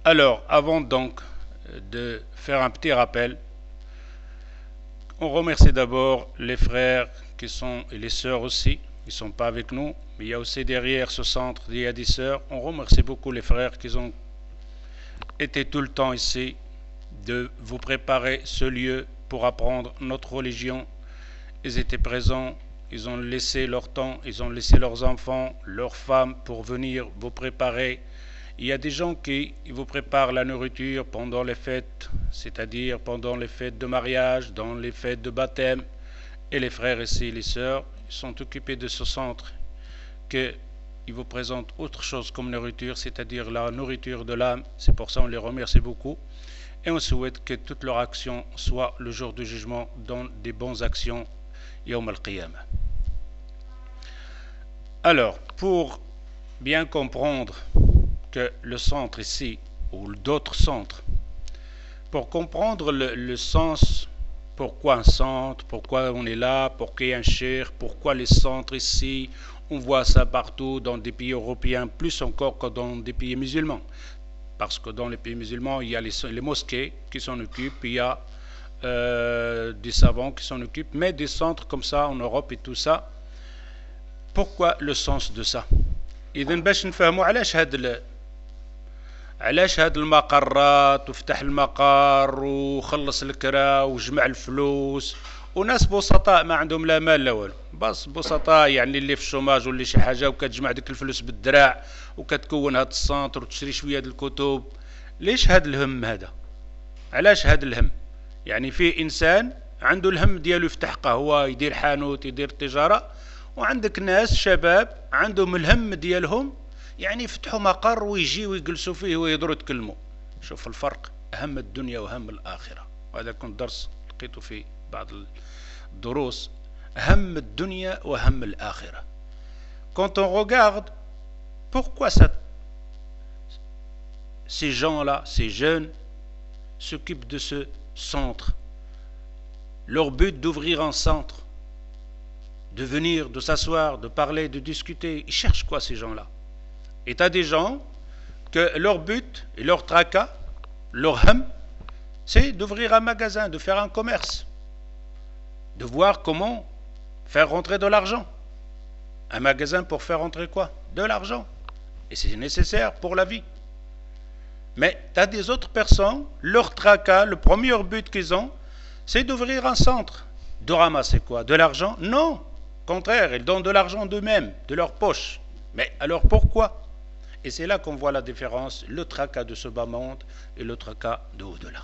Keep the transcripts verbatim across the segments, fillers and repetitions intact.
Alors, avant donc de faire un petit rappel, on remercie d'abord les frères qui sont, et les sœurs aussi, ils ne sont pas avec nous, mais il y a aussi derrière ce centre, il y a des sœurs. On remercie beaucoup les frères qui ont été tout le temps ici, de vous préparer ce lieu pour apprendre notre religion. Ils étaient présents, ils ont laissé leur temps, ils ont laissé leurs enfants, leurs femmes pour venir vous préparer. Il y a des gens qui vous préparent la nourriture pendant les fêtes, c'est-à-dire pendant les fêtes de mariage, dans les fêtes de baptême. Et les frères ici, les sœurs, ils sont occupés de ce centre qu'ils vous présentent autre chose comme nourriture, c'est-à-dire la nourriture de l'âme. C'est pour ça qu'on les remercie beaucoup. Et on souhaite que toute leur action soit le jour du jugement dans des bonnes actions, Yawm al-Qiyamah. Alors, pour bien comprendre que le centre ici, ou d'autres centres, pour comprendre le, le sens, pourquoi un centre, pourquoi on est là, pourquoi il y a un cheikh, pourquoi les centres ici, on voit ça partout dans des pays européens, plus encore que dans des pays musulmans. Parce que dans les pays musulmans, il y a les, les mosquées qui s'en occupent, il y a euh, des savants qui s'en occupent, mais des centres comme ça en Europe et tout ça, pourquoi le sens de ça? إذا باش نفهموا علاش هاد علاش هاد المقرات وفتح المقر وخلص الكرا وجمع الفلوس وناس بسطاء ما عندهم لا مال لا والو، بس بسطاء يعني اللي في الشوماج واللي شي حاجه وكتجمع ديك الفلوس بالدراع وكتكون هاد السنتر وتشري شويه د الكتب. ليش هاد الهم هذا؟ علاش هاد الهم؟ يعني في انسان عنده الهم ديالو يفتح قهوه، يدير حانوت، يدير تجاره، وعندك ناس شباب عندهم الهم ديالهم يعني يفتحوا مقر ويجيوا ويجلسوا فيه ويهضروا يتكلموا. شوف الفرق، هم الدنيا وهم الآخرة. وهذا كنت درس لقيته في بعض الدروس، هم الدنيا وهم الآخرة. Quand on regarde pourquoi ça, ces gens-là, ces jeunes, s'occupent de ce centre, leur but d'ouvrir un centre, de venir, de s'asseoir, de parler, de discuter, ils cherchent quoi ces gens-là? Et tu as des gens que leur but et leur tracas, leur ham, c'est d'ouvrir un magasin, de faire un commerce, de voir comment faire rentrer de l'argent. Un magasin pour faire rentrer quoi? De l'argent. Et c'est nécessaire pour la vie. Mais tu as des autres personnes, leur tracas, le premier but qu'ils ont, c'est d'ouvrir un centre. De ramasser quoi? De l'argent? Non. Au contraire, ils donnent de l'argent d'eux-mêmes, de leur poche. Mais alors pourquoi? Et c'est là qu'on voit la différence, le tracas de ce bas monde et le tracas de au-delà.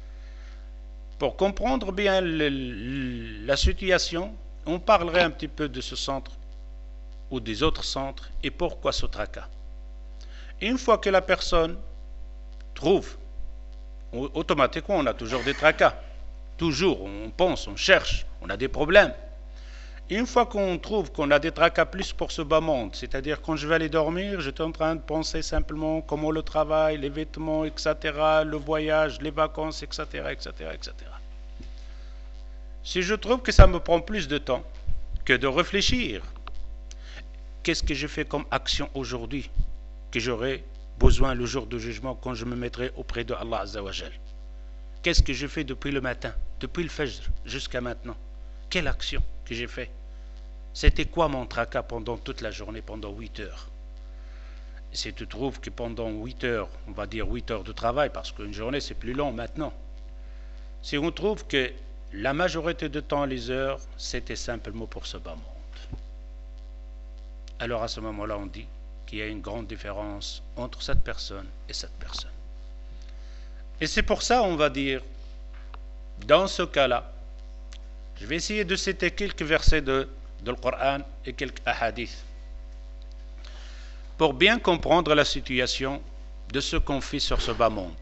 Pour comprendre bien le, le, la situation, on parlerait un petit peu de ce centre ou des autres centres et pourquoi ce tracas. Et une fois que la personne trouve, automatiquement on a toujours des tracas, toujours on pense, on cherche, on a des problèmes. Et une fois qu'on trouve qu'on a des tracas plus pour ce bas monde, c'est-à-dire quand je vais aller dormir, j'étais en train de penser simplement comment le travail, les vêtements, et cetera, le voyage, les vacances, et cetera, et cetera, et cetera. Si je trouve que ça me prend plus de temps que de réfléchir, qu'est-ce que j'ai fait comme action aujourd'hui que j'aurai besoin le jour du jugement quand je me mettrai auprès de Allah Azza wa Jal? Qu'est-ce que j'ai fait depuis le matin, depuis le Fajr jusqu'à maintenant? Quelle action que j'ai fait? C'était quoi mon tracas pendant toute la journée, pendant huit heures? Et si tu trouves que pendant huit heures, on va dire huit heures de travail, parce qu'une journée c'est plus long maintenant, si on trouve que la majorité de temps, les heures, c'était simplement pour ce bas monde, alors à ce moment-là on dit qu'il y a une grande différence entre cette personne et cette personne. Et c'est pour ça on va dire, dans ce cas-là, je vais essayer de citer quelques versets de, de le Coran et quelques hadiths pour bien comprendre la situation de ce qu'on fait sur ce bas monde.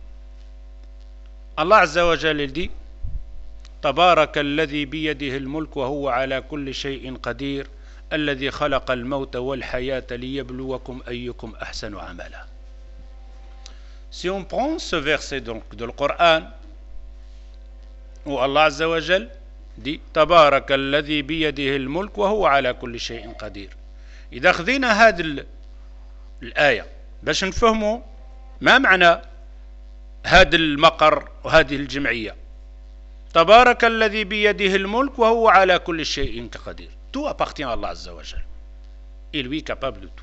Allah Azza wa Jalla dit تبارك الذي بيده الملك وهو على كل شيء قدير الذي خلق الموت والحياة ليبلوكم أيكم أحسن عملا. Si on prend ce verset donc de le Coran où Allah Azza wa Jalla dit تبارك الذي بيده الملك وهو على كل شيء قدير، إذا خذينا هذه الآية باش نفهموا ما معنى هذا المقر وهذه الجمعية؟ تبارك الذي بيده الملك وهو على كل شيء قدير. Tout appartient à Allah Azza wa Jal. Et lui capable de tout.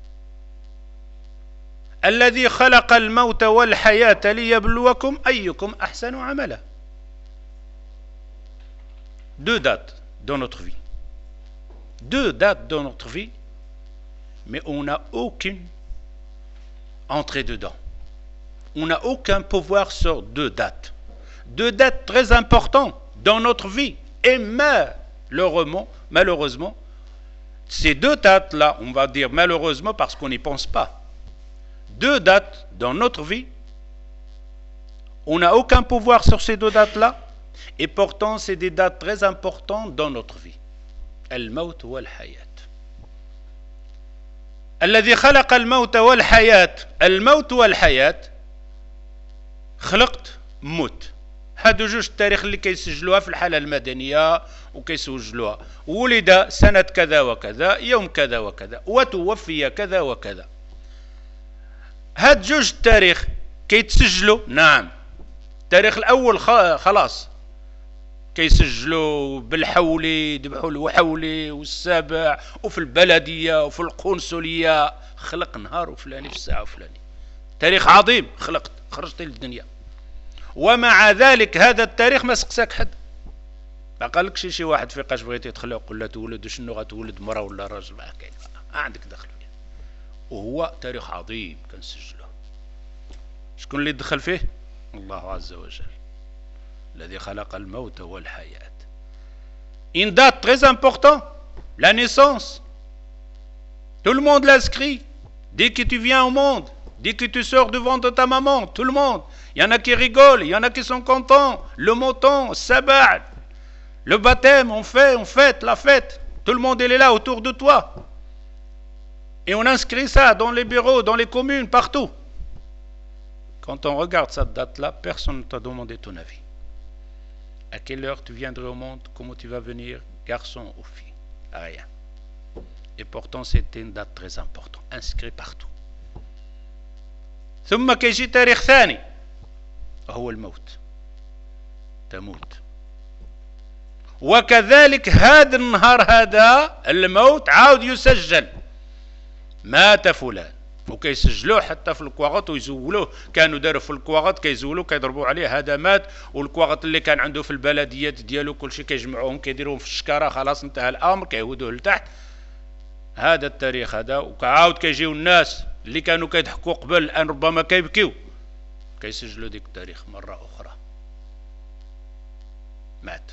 الذي خلق الموت والحياة ليبلوكم أيكم أحسن عملا. Deux dates dans notre vie. Deux dates dans notre vie, mais on n'a aucune entrée dedans. On n'a aucun pouvoir sur deux dates. Deux dates très importantes dans notre vie. Et malheureusement, malheureusement, ces deux dates-là, on va dire malheureusement parce qu'on n'y pense pas. Deux dates dans notre vie, on n'a aucun pouvoir sur ces deux dates-là, et pourtant c'est des dates très importantes dans notre vie. Al-Maut wal-Hayat. الذي خلق الموت والحياة. الموت والحياة خلقت موت. هادو جوج التاريخ اللي كيسجلوها في الحالة المدنية وكيسجلوها. ولد سنة كذا وكذا يوم كذا وكذا وتوفي كذا وكذا. هاد جوج التاريخ كيتسجلوا. نعم. التاريخ الأول خلاص كيسجلوا بالحولي يذبحوا الوحولي والسابع وفي البلدية وفي القنصلية. خلق نهار وفلاني في الساعة وفلاني. تاريخ عظيم. خلقت خرجت للدنيا. ومع ذلك هذا التاريخ ما سقساك حد. ما قالكش شي واحد فيقاش بغيتي تخلق ولا تولد وشنو غتولد مرة ولا راجل. ما كاين ما عندك دخل فيه. وهو تاريخ عظيم كنسجلوه. شكون اللي دخل فيه؟ الله عز وجل الذي خلق الموت والحياة. Une date très importante, la naissance. Tout le monde l'inscrit. Dès que tu viens au monde, dès que tu sors du ventre de ta maman, tout le monde. Il y en a qui rigolent, il y en a qui sont contents. Le mouton, sabbat, le baptême, on fait, on fête, la fête. Tout le monde il est là autour de toi. Et on inscrit ça dans les bureaux, dans les communes, partout. Quand on regarde cette date-là, personne ne t'a demandé ton avis. À quelle heure tu viendrais au monde? Comment tu vas venir? Garçon ou fille? Rien. Et pourtant, c'était une date très importante, inscrite partout. ثم كيجي تاريخ ثاني وهو الموت. تموت. وكذلك هذا النهار هذا الموت عاود يسجل. مات فلان. وكيسجلوه حتى في الكواغط ويزولوه. كانوا داروا في الكواغط كيزولوه كيضربوا عليه هذا مات. والكواغط اللي كان عنده في البلديات ديالو كلشي كيجمعوهم كيديروهم في الشكاره. خلاص انتهى الامر. كيهودوه لتحت. هذا التاريخ هذا. وكعاود كيجيو الناس اللي كانوا كيضحكوا قبل الان ربما كيبكيو كيسجلوا ديك التاريخ مره اخرى. مات.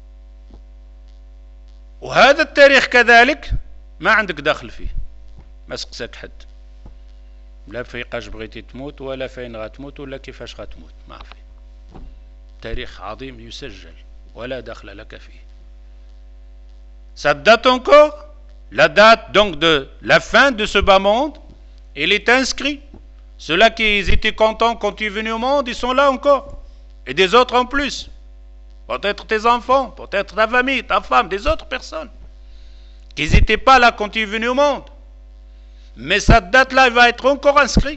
وهذا التاريخ كذلك ما عندك دخل فيه. ما سقساك حد. لا فيقاش بغيتي تموت ولا فين غتموت ولا كيفاش غتموت. ما في. تاريخ عظيم يسجل ولا دخل لك فيه. Cette date encore, la date donc de la fin de ce bas monde, il est inscrit. Ceux-là qui étaient contents quand tu es venu au monde, ils sont là encore. Et des autres en plus. Peut-être tes enfants, peut-être ta famille, ta femme, des autres personnes. Qui n'étaient pas là quand tu es venu au monde. Mais cette date-là, elle va être encore inscrite.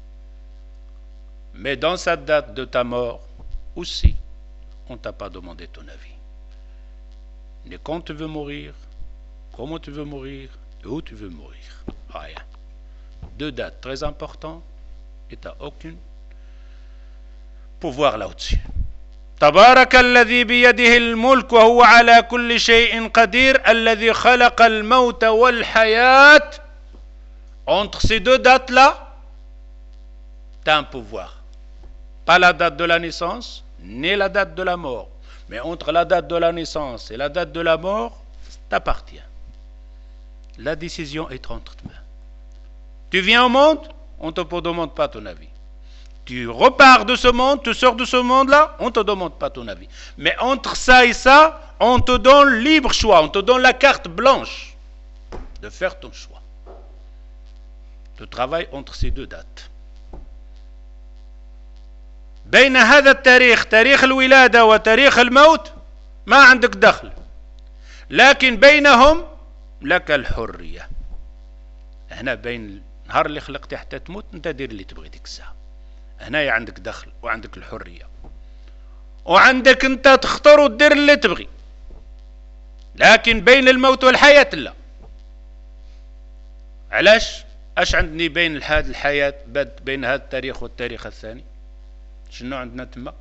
Mais dans cette date de ta mort, aussi, on ne t'a pas demandé ton avis. Mais quand tu veux mourir, comment tu veux mourir, et où tu veux mourir. Rien. Deux dates très importantes, et tu n'as aucun pouvoir là-dessus. تبارك الذي بيده الملك وهو على كل شيء قدير الذي خلق الموت والحياة. Entre ces deux dates-là, tu as un pouvoir. Pas la date de la naissance, ni la date de la mort. Mais entre la date de la naissance et la date de la mort, t'appartient. La décision est entre tes mains. Tu viens au monde, on ne te demande pas ton avis. Tu repars de ce monde, tu sors de ce monde-là, on ne te demande pas ton avis. Mais entre ça et ça, on te donne libre choix, on te donne la carte blanche de faire ton choix. Tu travailles entre ces deux dates. بين هذا التاريخ تاريخ الولادة وتاريخ الموت ما عندك دخل. لكن بينهم لك الحرية. هنا بين النهار اللي خلقتي حتى تموت انت دير اللي تبغي ديك الساعة. هنايا عندك دخل وعندك الحرية وعندك انت تختار وتدير اللي تبغي، لكن بين الموت والحياة لا. علاش؟ اش عندني بين هذه الحياة بين هذا التاريخ والتاريخ الثاني؟ شنو عندنا تما؟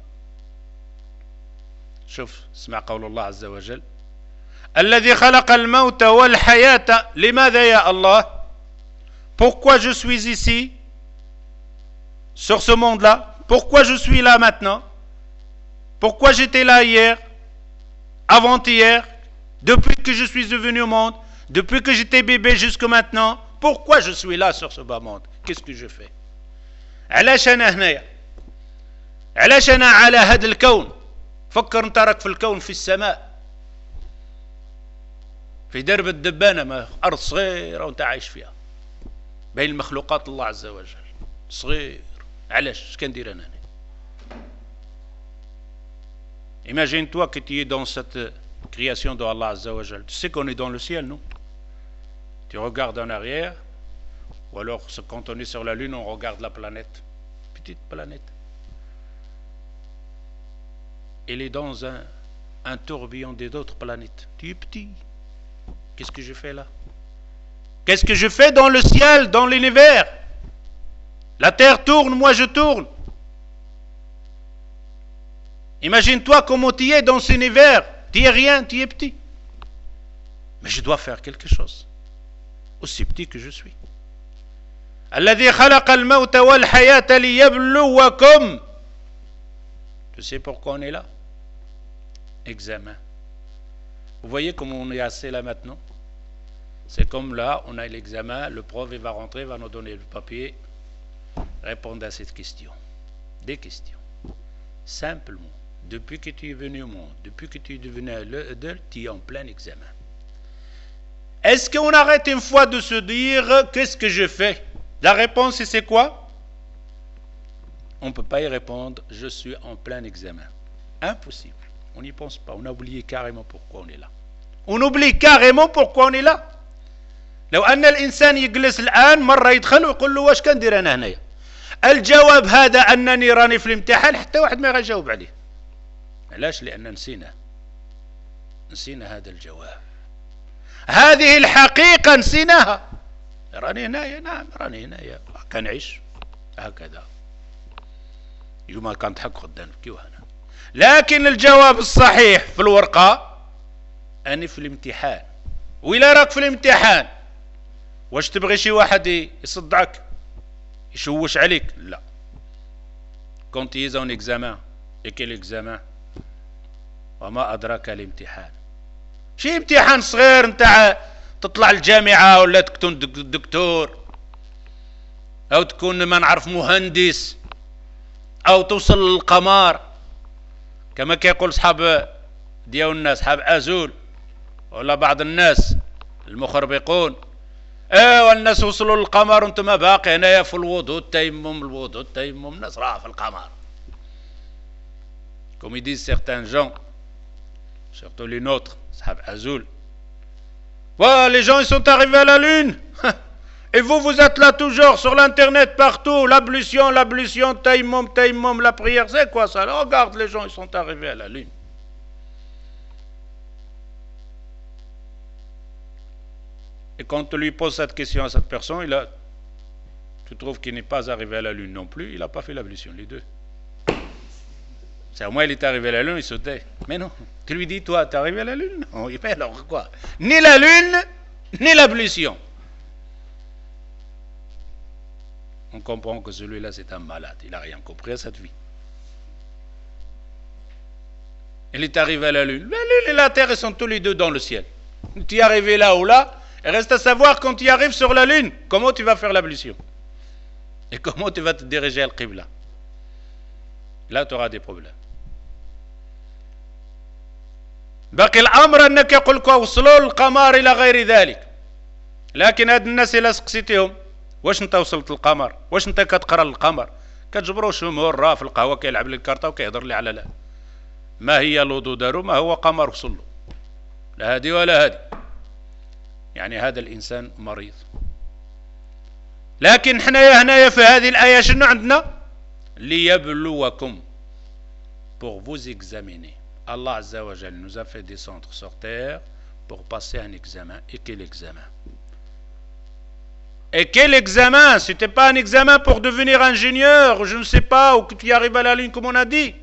شوف اسمع قول الله عز وجل: الذي خلق الموت والحياة. لماذا يا الله؟ Pourquoi je suis ici sur ce monde-là? Pourquoi je suis là maintenant? Pourquoi j'étais là hier, avant-hier, depuis que je suis venu au monde, depuis que j'étais bébé jusqu'à maintenant? Pourquoi je suis là sur ce bas monde? Qu'est-ce que je fais? علاش أنا هنايا؟ علاش أنا على هذا الكون؟ فكر انت راك في الكون في السماء، في درب الدبانة، ما أرض صغيرة وانت عايش فيها بين المخلوقات الله عز وجل، صغير. علاش؟ اش كندير أنا هنا؟ Imagine-toi que tu es dans cette création de Allah Azza wa Jal. Tu sais qu'on est dans le ciel, non? Tu regardes en arrière, ou alors quand on est sur la lune, on regarde la planète, petite planète. Elle est dans un, un tourbillon des autres planètes. Tu es petit. Qu'est-ce que je fais là? Qu'est-ce que je fais dans le ciel, dans l'univers? La terre tourne, moi je tourne. Imagine-toi comment tu es dans cet univers. Tu es rien, tu es petit. Mais je dois faire quelque chose. Aussi petit que je suis. الذي خلق الموت والحياة ليبلوكم. Tu sais pourquoi on est là? Examen. Vous voyez comment on est assis là maintenant? C'est comme là, on a l'examen, le prof il va rentrer, va nous donner le papier, répondre à cette question. Des questions. Simplement. Depuis que tu es venu au monde, depuis que tu es devenu adulte, tu es en plein examen. Est-ce qu'on arrête une fois de se dire qu'est-ce que je fais? La réponse c'est quoi? On ne peut pas y répondre, je suis en plein examen. Impossible. On n'y pense pas, on a oublié carrément pourquoi on est là. On oublie carrément pourquoi on est là. لو أن الإنسان يجلس الآن مرة يدخل ويقول له واش كندير أنا هنايا؟ الجواب هذا أنني راني في الامتحان، حتى واحد ما يجاوب عليه. علاش؟ لأن نسينا نسينا هذا الجواب، هذه الحقيقة نسيناها. راني هنايا، نعم راني هنايا، كنعيش هكذا. يوم كانت حق خدام كيو هنا، لكن الجواب الصحيح في الورقة أني في الامتحان. وإلا راك في الامتحان واش تبغي شي واحد يصدعك يشوش عليك؟ لا. Quand tu es en examen, et quel examen؟ وما أدراك الامتحان. شي امتحان صغير نتاع تطلع الجامعة ولا تكون دكتور أو تكون ما نعرف مهندس أو توصل للقمر كما كيقول صحاب ديالنا صحاب أزول ولا بعض الناس المخربقون. ايوا الناس وصلوا للقمر وانتم باقي هنايا في الوضوء التيمم الوضوء التيمم. الناس راها في القمر. Comme ils disent certains gens, surtout les nôtres, صحاب أزول. Voilà, les gens ils sont arrivés à la lune. Et vous, vous êtes là toujours sur l'internet partout, l'ablution, l'ablution, taïmom, taïmom, la prière, c'est quoi ça? Regarde, les gens ils sont arrivés à la lune. Et quand tu lui poses cette question à cette personne, il a, tu trouves qu'il n'est pas arrivé à la lune non plus, il n'a pas fait l'ablution, les deux. C'est au moins il est arrivé à la lune, il sautait. Mais non, tu lui dis, toi, t'es arrivé à la lune? Non, il fait alors quoi? Ni la lune, ni l'ablution. On comprend que celui-là c'est un malade, il n'a rien compris à cette vie. Il est arrivé à la lune. La lune et la terre, ils sont tous les deux dans le ciel. Tu es arrivé là ou là, et reste à savoir quand tu arrives sur la lune, comment tu vas faire l'ablution. Et comment tu vas te diriger à l'Qibla. Là tu auras des problèmes. باقي الأمر أنك يقول لك وصلوا القمر إلى غير ذلك. لكن هاد الناس إلا سقسيتيهم واش انت وصلت للقمر؟ واش انت كتقرا للقمر؟ كتجبروا شمهور راه في القهوه كيلعب لي الكارطه وكيهضر لي على لا ما هي الوضوء دارو ما هو قمر وصل له. لا هادي ولا هادي. يعني هذا الانسان مريض. لكن حنايا هنايا في هذه الايه شنو عندنا؟ liyabluwakum, pour vous examiner. Allah Azza wa Jal nous a fait descendre sur terre pour passer un examen. Et quel examen? Et quel examen? C'était pas un examen pour devenir ingénieur, ou je ne sais pas, ou que tu y arrives à la ligne comme on a dit.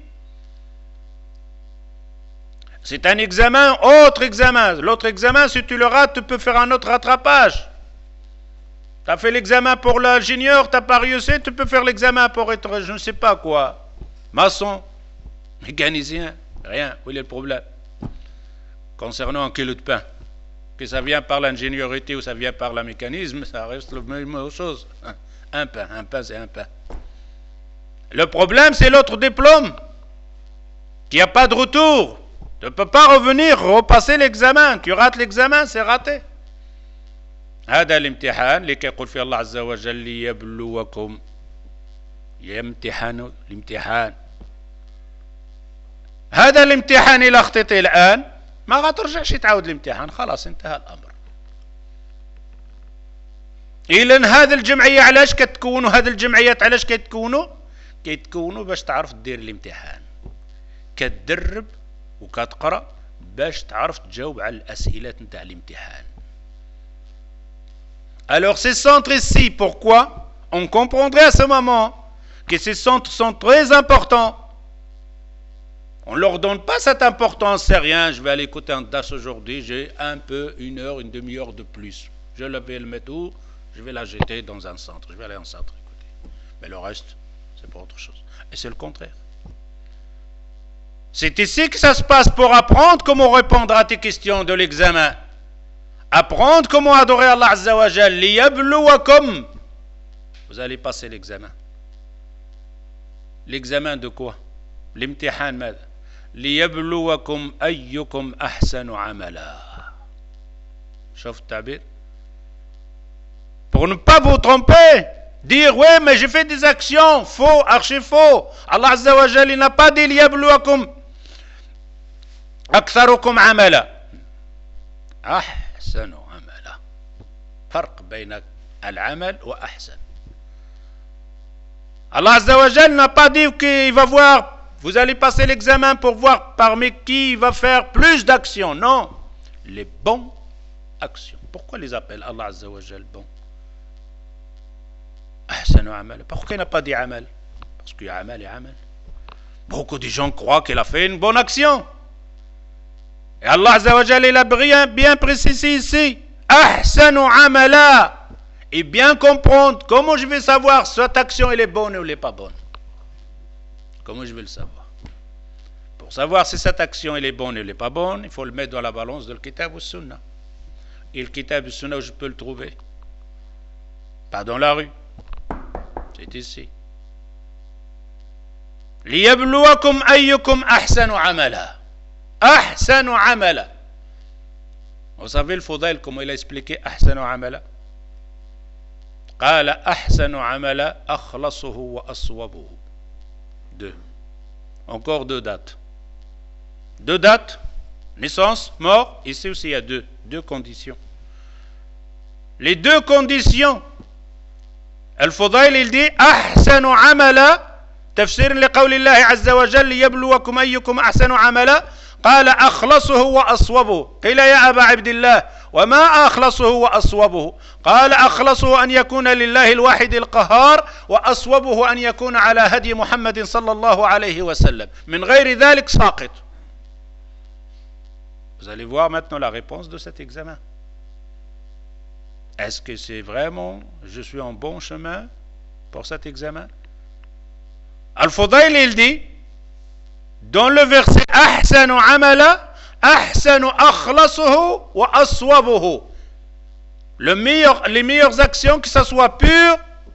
C'est un examen, autre examen. L'autre examen, si tu le rates, tu peux faire un autre rattrapage. Tu as fait l'examen pour l'ingénieur, tu n'as pas réussi, tu peux faire l'examen pour être, je ne sais pas quoi, maçon, mécanicien, rien. Où est le problème? Concernant un kilo de pain, que ça vient par l'ingéniosité ou ça vient par le mécanisme, ça reste la même chose. Un pain, un pain, c'est un pain. Le problème, c'est l'autre diplôme, qui n'a pas de retour. Tu ne peux pas revenir, repasser l'examen. Tu rates l'examen, c'est raté. هذا الامتحان اللي كيقول فيه الله عز وجل ليبلوكم، يمتحن الامتحان. هذا الامتحان إذا أخطيت الآن ما غترجعش تعاود الامتحان، خلاص انتهى الأمر. إذن هذه الجمعية علاش كتكونوا؟ هذه الجمعيات علاش كيتكونوا؟ كيتكونوا باش تعرف دير الامتحان، كتدرب وكتقرا باش تعرف تجاوب على الأسئلة نتاع الامتحان. Alors ces centres ici, pourquoi? On comprendrait à ce moment que ces centres sont très importants. On ne leur donne pas cette importance, c'est rien, je vais aller écouter un D A S aujourd'hui, j'ai un peu, une heure, une demi-heure de plus. Je vais le mettre où? Je vais la jeter dans un centre, je vais aller en centre écouter. Mais le reste, c'est pour autre chose. Et c'est le contraire. C'est ici que ça se passe pour apprendre comment répondre à tes questions de l'examen. Apprendre comment adorer Allah Azza wa Jal. Liyabluwakum. Vous allez passer l'examen. L'examen de quoi? L'imtihan mad. Liyabluwakum ayyukum ahsanu amala. Chauffe tabir. Pour ne pas vous tromper, dire ouais mais j'ai fait des actions, faux, archi faux. Allah Azza wa Jal il n'a pas dit liyabluwakum aktharukum amala. Ah. أحسن عملا. فرق بين العمل وأحسن. Allah Azza wa Jal n'a pas dit qu'il va voir, vous allez passer l'examen pour voir parmi qui il va faire plus d'actions. Non, les bons actions. Pourquoi les appelle Allah Azza wa Jal bons? أحسن عملا. Pourquoi il n'a pas dit amal? Parce qu'il y a amal et amal. Beaucoup de gens croient qu'il a fait une bonne action. Et Allah Azza wa Jal, il a bien, bien précisé ici, ahsanu amala, et bien comprendre comment je vais savoir cette action elle est bonne ou elle n'est pas bonne. Comment je vais le savoir? Pour savoir si cette action elle est bonne ou elle n'est pas bonne, il faut le mettre dans la balance de le kitab ou sunna. Et le kitab ou sunna, où je peux le trouver? Pas dans la rue. C'est ici. Liyabluwakum ayyukum ahsanu amala. أحسن عملا. Vous savez le Fudayl comment il a expliqué أحسن عملا? قال أحسن عملا أخلصه وأصوبه. Deux. Encore deux dates. Deux dates. Naissance, mort. Ici aussi il y a deux. Deux conditions. Les deux conditions. الفضيل il dit أحسن عملا تفسير لقول الله عز وجل ليبلوكم أيكم أحسن عملا. قال أخلصه وأصوبه. قيل يا أبا عبد الله وما أخلصه وأصوبه؟ قال أخلصه أن يكون لله الواحد القهار، وأصوبه أن يكون على هدي محمد صلى الله عليه وسلم، من غير ذلك ساقط. Vous allez voir maintenant la réponse de cet examen. Est-ce que c'est vraiment je suis en bon chemin pour cet examen? Al-Fudayl il dit dans le verset أحسن عملا أحسن أخلصه وأصوبه. Le meilleur, les meilleures actions, que ça soit pur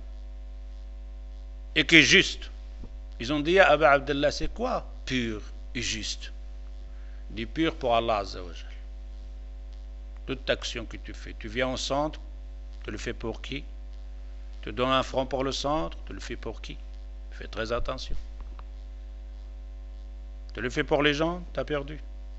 et que juste. Ils ont dit à Abu Abdallah, c'est quoi pur et juste? Dit pur pour Allah Azza wa Jal. Toute action que tu fais, tu viens au centre, tu le fais pour qui? Tu donnes un franc pour le centre, tu le fais pour qui? Fais très attention. Tu le fais pour les gens, tu as perdu.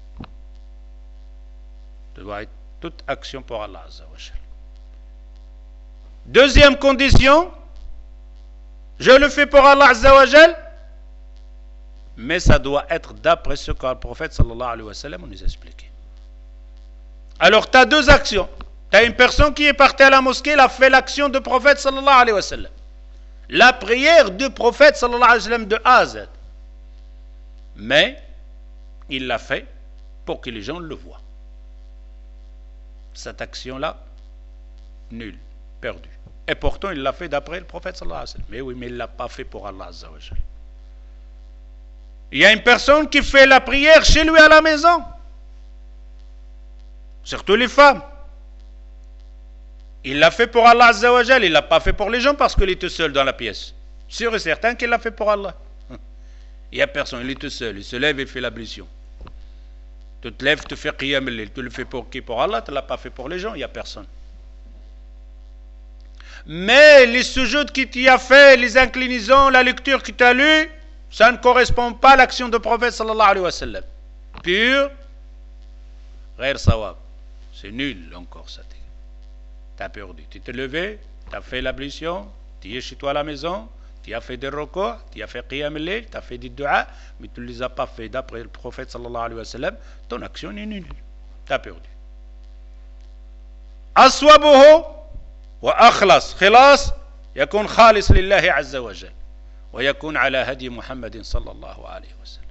Tu dois être toute action pour Allah Azza wa Jal. Deuxième condition, je le fais pour Allah Azza wa Jal, mais ça doit être d'après ce que le prophète sallallahu alayhi wa sallam nous a expliqué. Alors tu as deux actions. Tu as une personne qui est partie à la mosquée, elle a fait l'action du prophète sallallahu alayhi wa sallam. La prière du prophète sallallahu alayhi wa sallam de A à Z. Mais il l'a fait pour que les gens le voient. Cette action-là, nulle, perdue. Et pourtant, il l'a fait d'après le prophète sallallahu alayhi wa sallam. Mais oui, mais il ne l'a pas fait pour Allah Azza wa Jal. Il y a une personne qui fait la prière chez lui à la maison. Surtout les femmes. Il l'a fait pour Allah Azza wa Jal. Il ne l'a pas fait pour les gens parce qu'il est tout seul dans la pièce. Sûr et certain qu'il l'a fait pour Allah. Il n'y a personne, il est tout seul. Il se lève et fait l'ablution. Tu te lèves, tu fais qiyam al-layl. Tu le fais pour qui? Pour Allah. Tu ne l'as pas fait pour les gens. Il n'y a personne. Mais les sujouds qui t'y a fait, les inclinaisons, la lecture qui t'a lu, ça ne correspond pas à l'action du prophète sallallahu alayhi wa sallam. Pur, ghair sawab. C'est nul encore ça. Tu as perdu. Tu t'es levé, tu as fait l'ablution, tu es chez toi à la maison, tu as fait des recours, tu as fait qiyam al-layl, tu as fait des du'a, mais tu ne les as pas fait d'après le prophète sallallahu alayhi wa sallam, ton action est nulle. Tu as perdu. Aswabuhu wa akhlas. Khilas yakun khalis lillahi azza wa jal. ويكون على هدي محمد صلى الله عليه وسلم.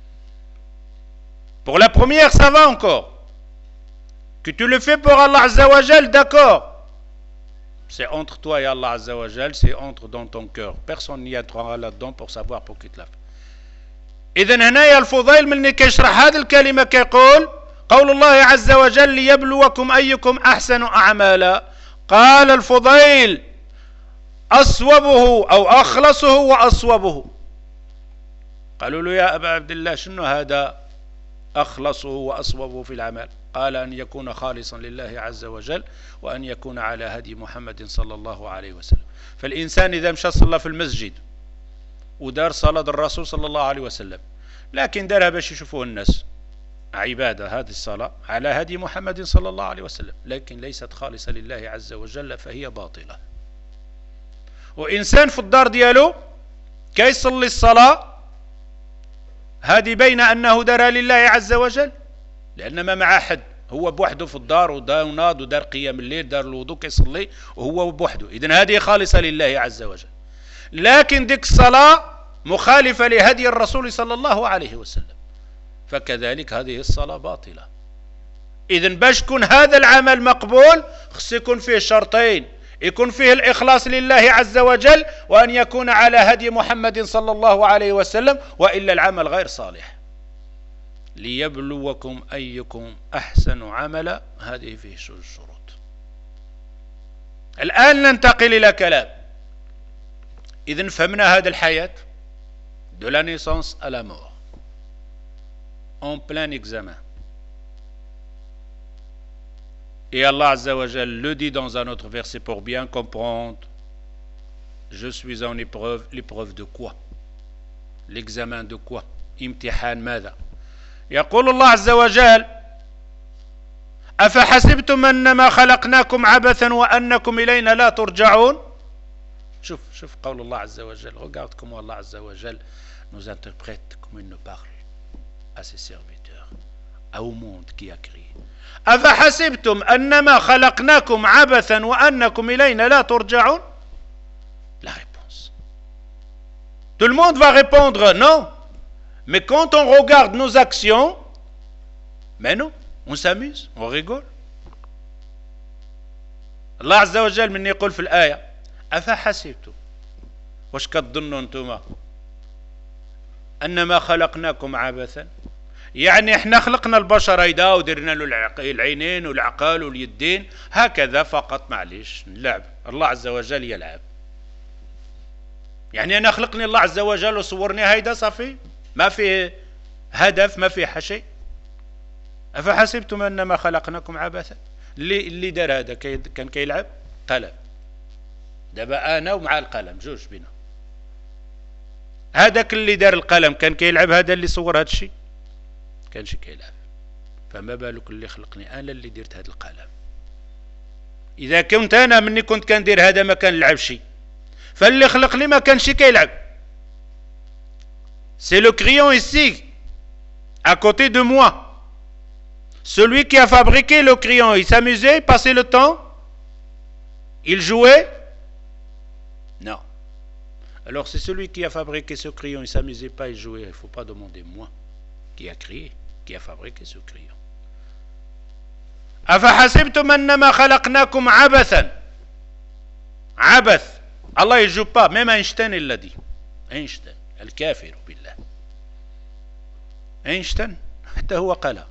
Pour la première, ça va encore. Que tu le fais pour Allah Azza wa Jal, d'accord. C'est entre toi et Allah Azza wa Jal, c'est entre dans ton cœur. Personne n'y entrera là-dedans pour savoir pour qui te l'a fait. إذن هنا الفضيل من كيشرح هذه الكلمة كيقول قول الله عز وجل ليبلوكم أيكم أحسن أعمالا. قال الفضيل أصوبه أو أخلصه وأصوبه. قالوا له يا أبا عبد الله شنو هذا أخلصه وأصوبه في العمل؟ قال أن يكون خالصا لله عز وجل وأن يكون على هدي محمد صلى الله عليه وسلم. فالإنسان إذا مشى صلى في المسجد ودار صلاة الرسول صلى الله عليه وسلم لكن دارها باش يشوفوه الناس عبادة هذه الصلاة على هدي محمد صلى الله عليه وسلم لكن ليست خالصة لله عز وجل فهي باطلة. وإنسان في الدار ديالو كيصلي الصلاة هذه بين أنه دارها لله عز وجل لأن ما مع أحد هو بوحده في الدار وناض ودار قيام الليل دار الوضوء كيصلي وهو بوحده. إذن هذه خالصة لله عز وجل. لكن ديك الصلاة مخالفة لهدي الرسول صلى الله عليه وسلم فكذلك هذه الصلاة باطلة. إذن باش يكون هذا العمل مقبول خص يكون فيه شرطين. يكون فيه الإخلاص لله عز وجل وأن يكون على هدي محمد صلى الله عليه وسلم وإلا العمل غير صالح. ليبلوكم أيكم أحسن عملا هذه فيه شروط. الآن ننتقل إلى كلام. إذن فهمنا هذه الحياة de la naissance à la mort en plein examen. Et Allah Azza wa Jal le dit dans un autre verset pour bien comprendre. Je suis en épreuve. L'épreuve de quoi? L'examen de quoi? امتحان ماذا؟ يقول الله عز وجل أفحسبتم أنما خلقناكم عبثا وأنكم إلينا لا ترجعون. شوف شوف قول الله عز وجل. Regarde comment Allah Azza wa Jal nous interprète comme il nous parle à ses serviteurs, au monde qui a créé. أفحسبتم أنما خلقناكم عبثا وأنكم إلينا لا ترجعون. La réponse. Tout le monde va répondre non. Mais quand on regarde nos actions, mais non, on s'amuse, on rigole. Allah Azza wa Jal من يقول في الآية أفحسبتم واش كتظنوا انتم أنما خلقناكم عبثا يعني احنا خلقنا البشر هيدا ودرنا له العينين والعقال واليدين هكذا فقط معليش نلعب. الله عز وجل يلعب. يعني انا خلقني الله عز وجل وصورني هيدا صافي ما في هدف ما في شيء. أفحسبتم أنما خلقناكم عبثا. اللي اللي دار هذا كان كيلعب قلم. دابا انا ومع القلم جوج بينا. هذاك اللي دار القلم كان كيلعب هذا اللي صور هذا الشيء كانش كيلعب. فما بالك اللي خلقني انا اللي درت هذا القلم. اذا كنت انا مني كنت كندير هذا ما كان نلعب شيء فاللي خلق لي ما كانش كيلعب. C'est le crayon ici, à côté de moi. Celui qui a fabriqué le crayon, il s'amusait, il passait le temps, il jouait? Non. Alors c'est celui qui a fabriqué ce crayon, il ne s'amusait pas, il jouait. Il ne faut pas demander moi, qui a créé, qui a fabriqué ce crayon. أفحسبتم أنما خلقناكم عبثا. عبث. Allah il joue pas, même Einstein il l'a dit. Einstein, الكافر بالله. Einstein حتى هو قالها.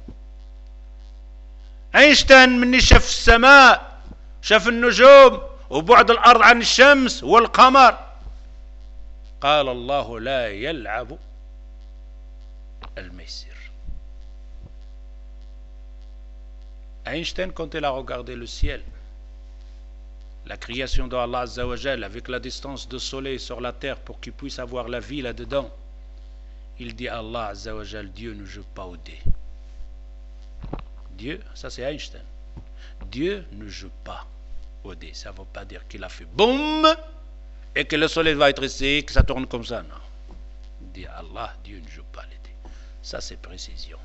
أينشتاين مني شاف السماء، شاف النجوم وبعد الأرض عن الشمس والقمر، قال الله لا يلعب الميسر. Einstein, quand il a regardé le ciel, la création de Allah Azza wa Jal, avec la distance du soleil sur la terre pour qu'il puisse avoir la vie là-dedans, il dit Allah Azza wa Jal, Dieu ne joue pas au dé. Dieu, ça c'est Einstein. Dieu ne joue pas au dé. Ça ne veut pas dire qu'il a fait boum et que le soleil va être ici, que ça tourne comme ça. Non. Il dit Allah, Dieu ne joue pas les dés. Ça c'est précision.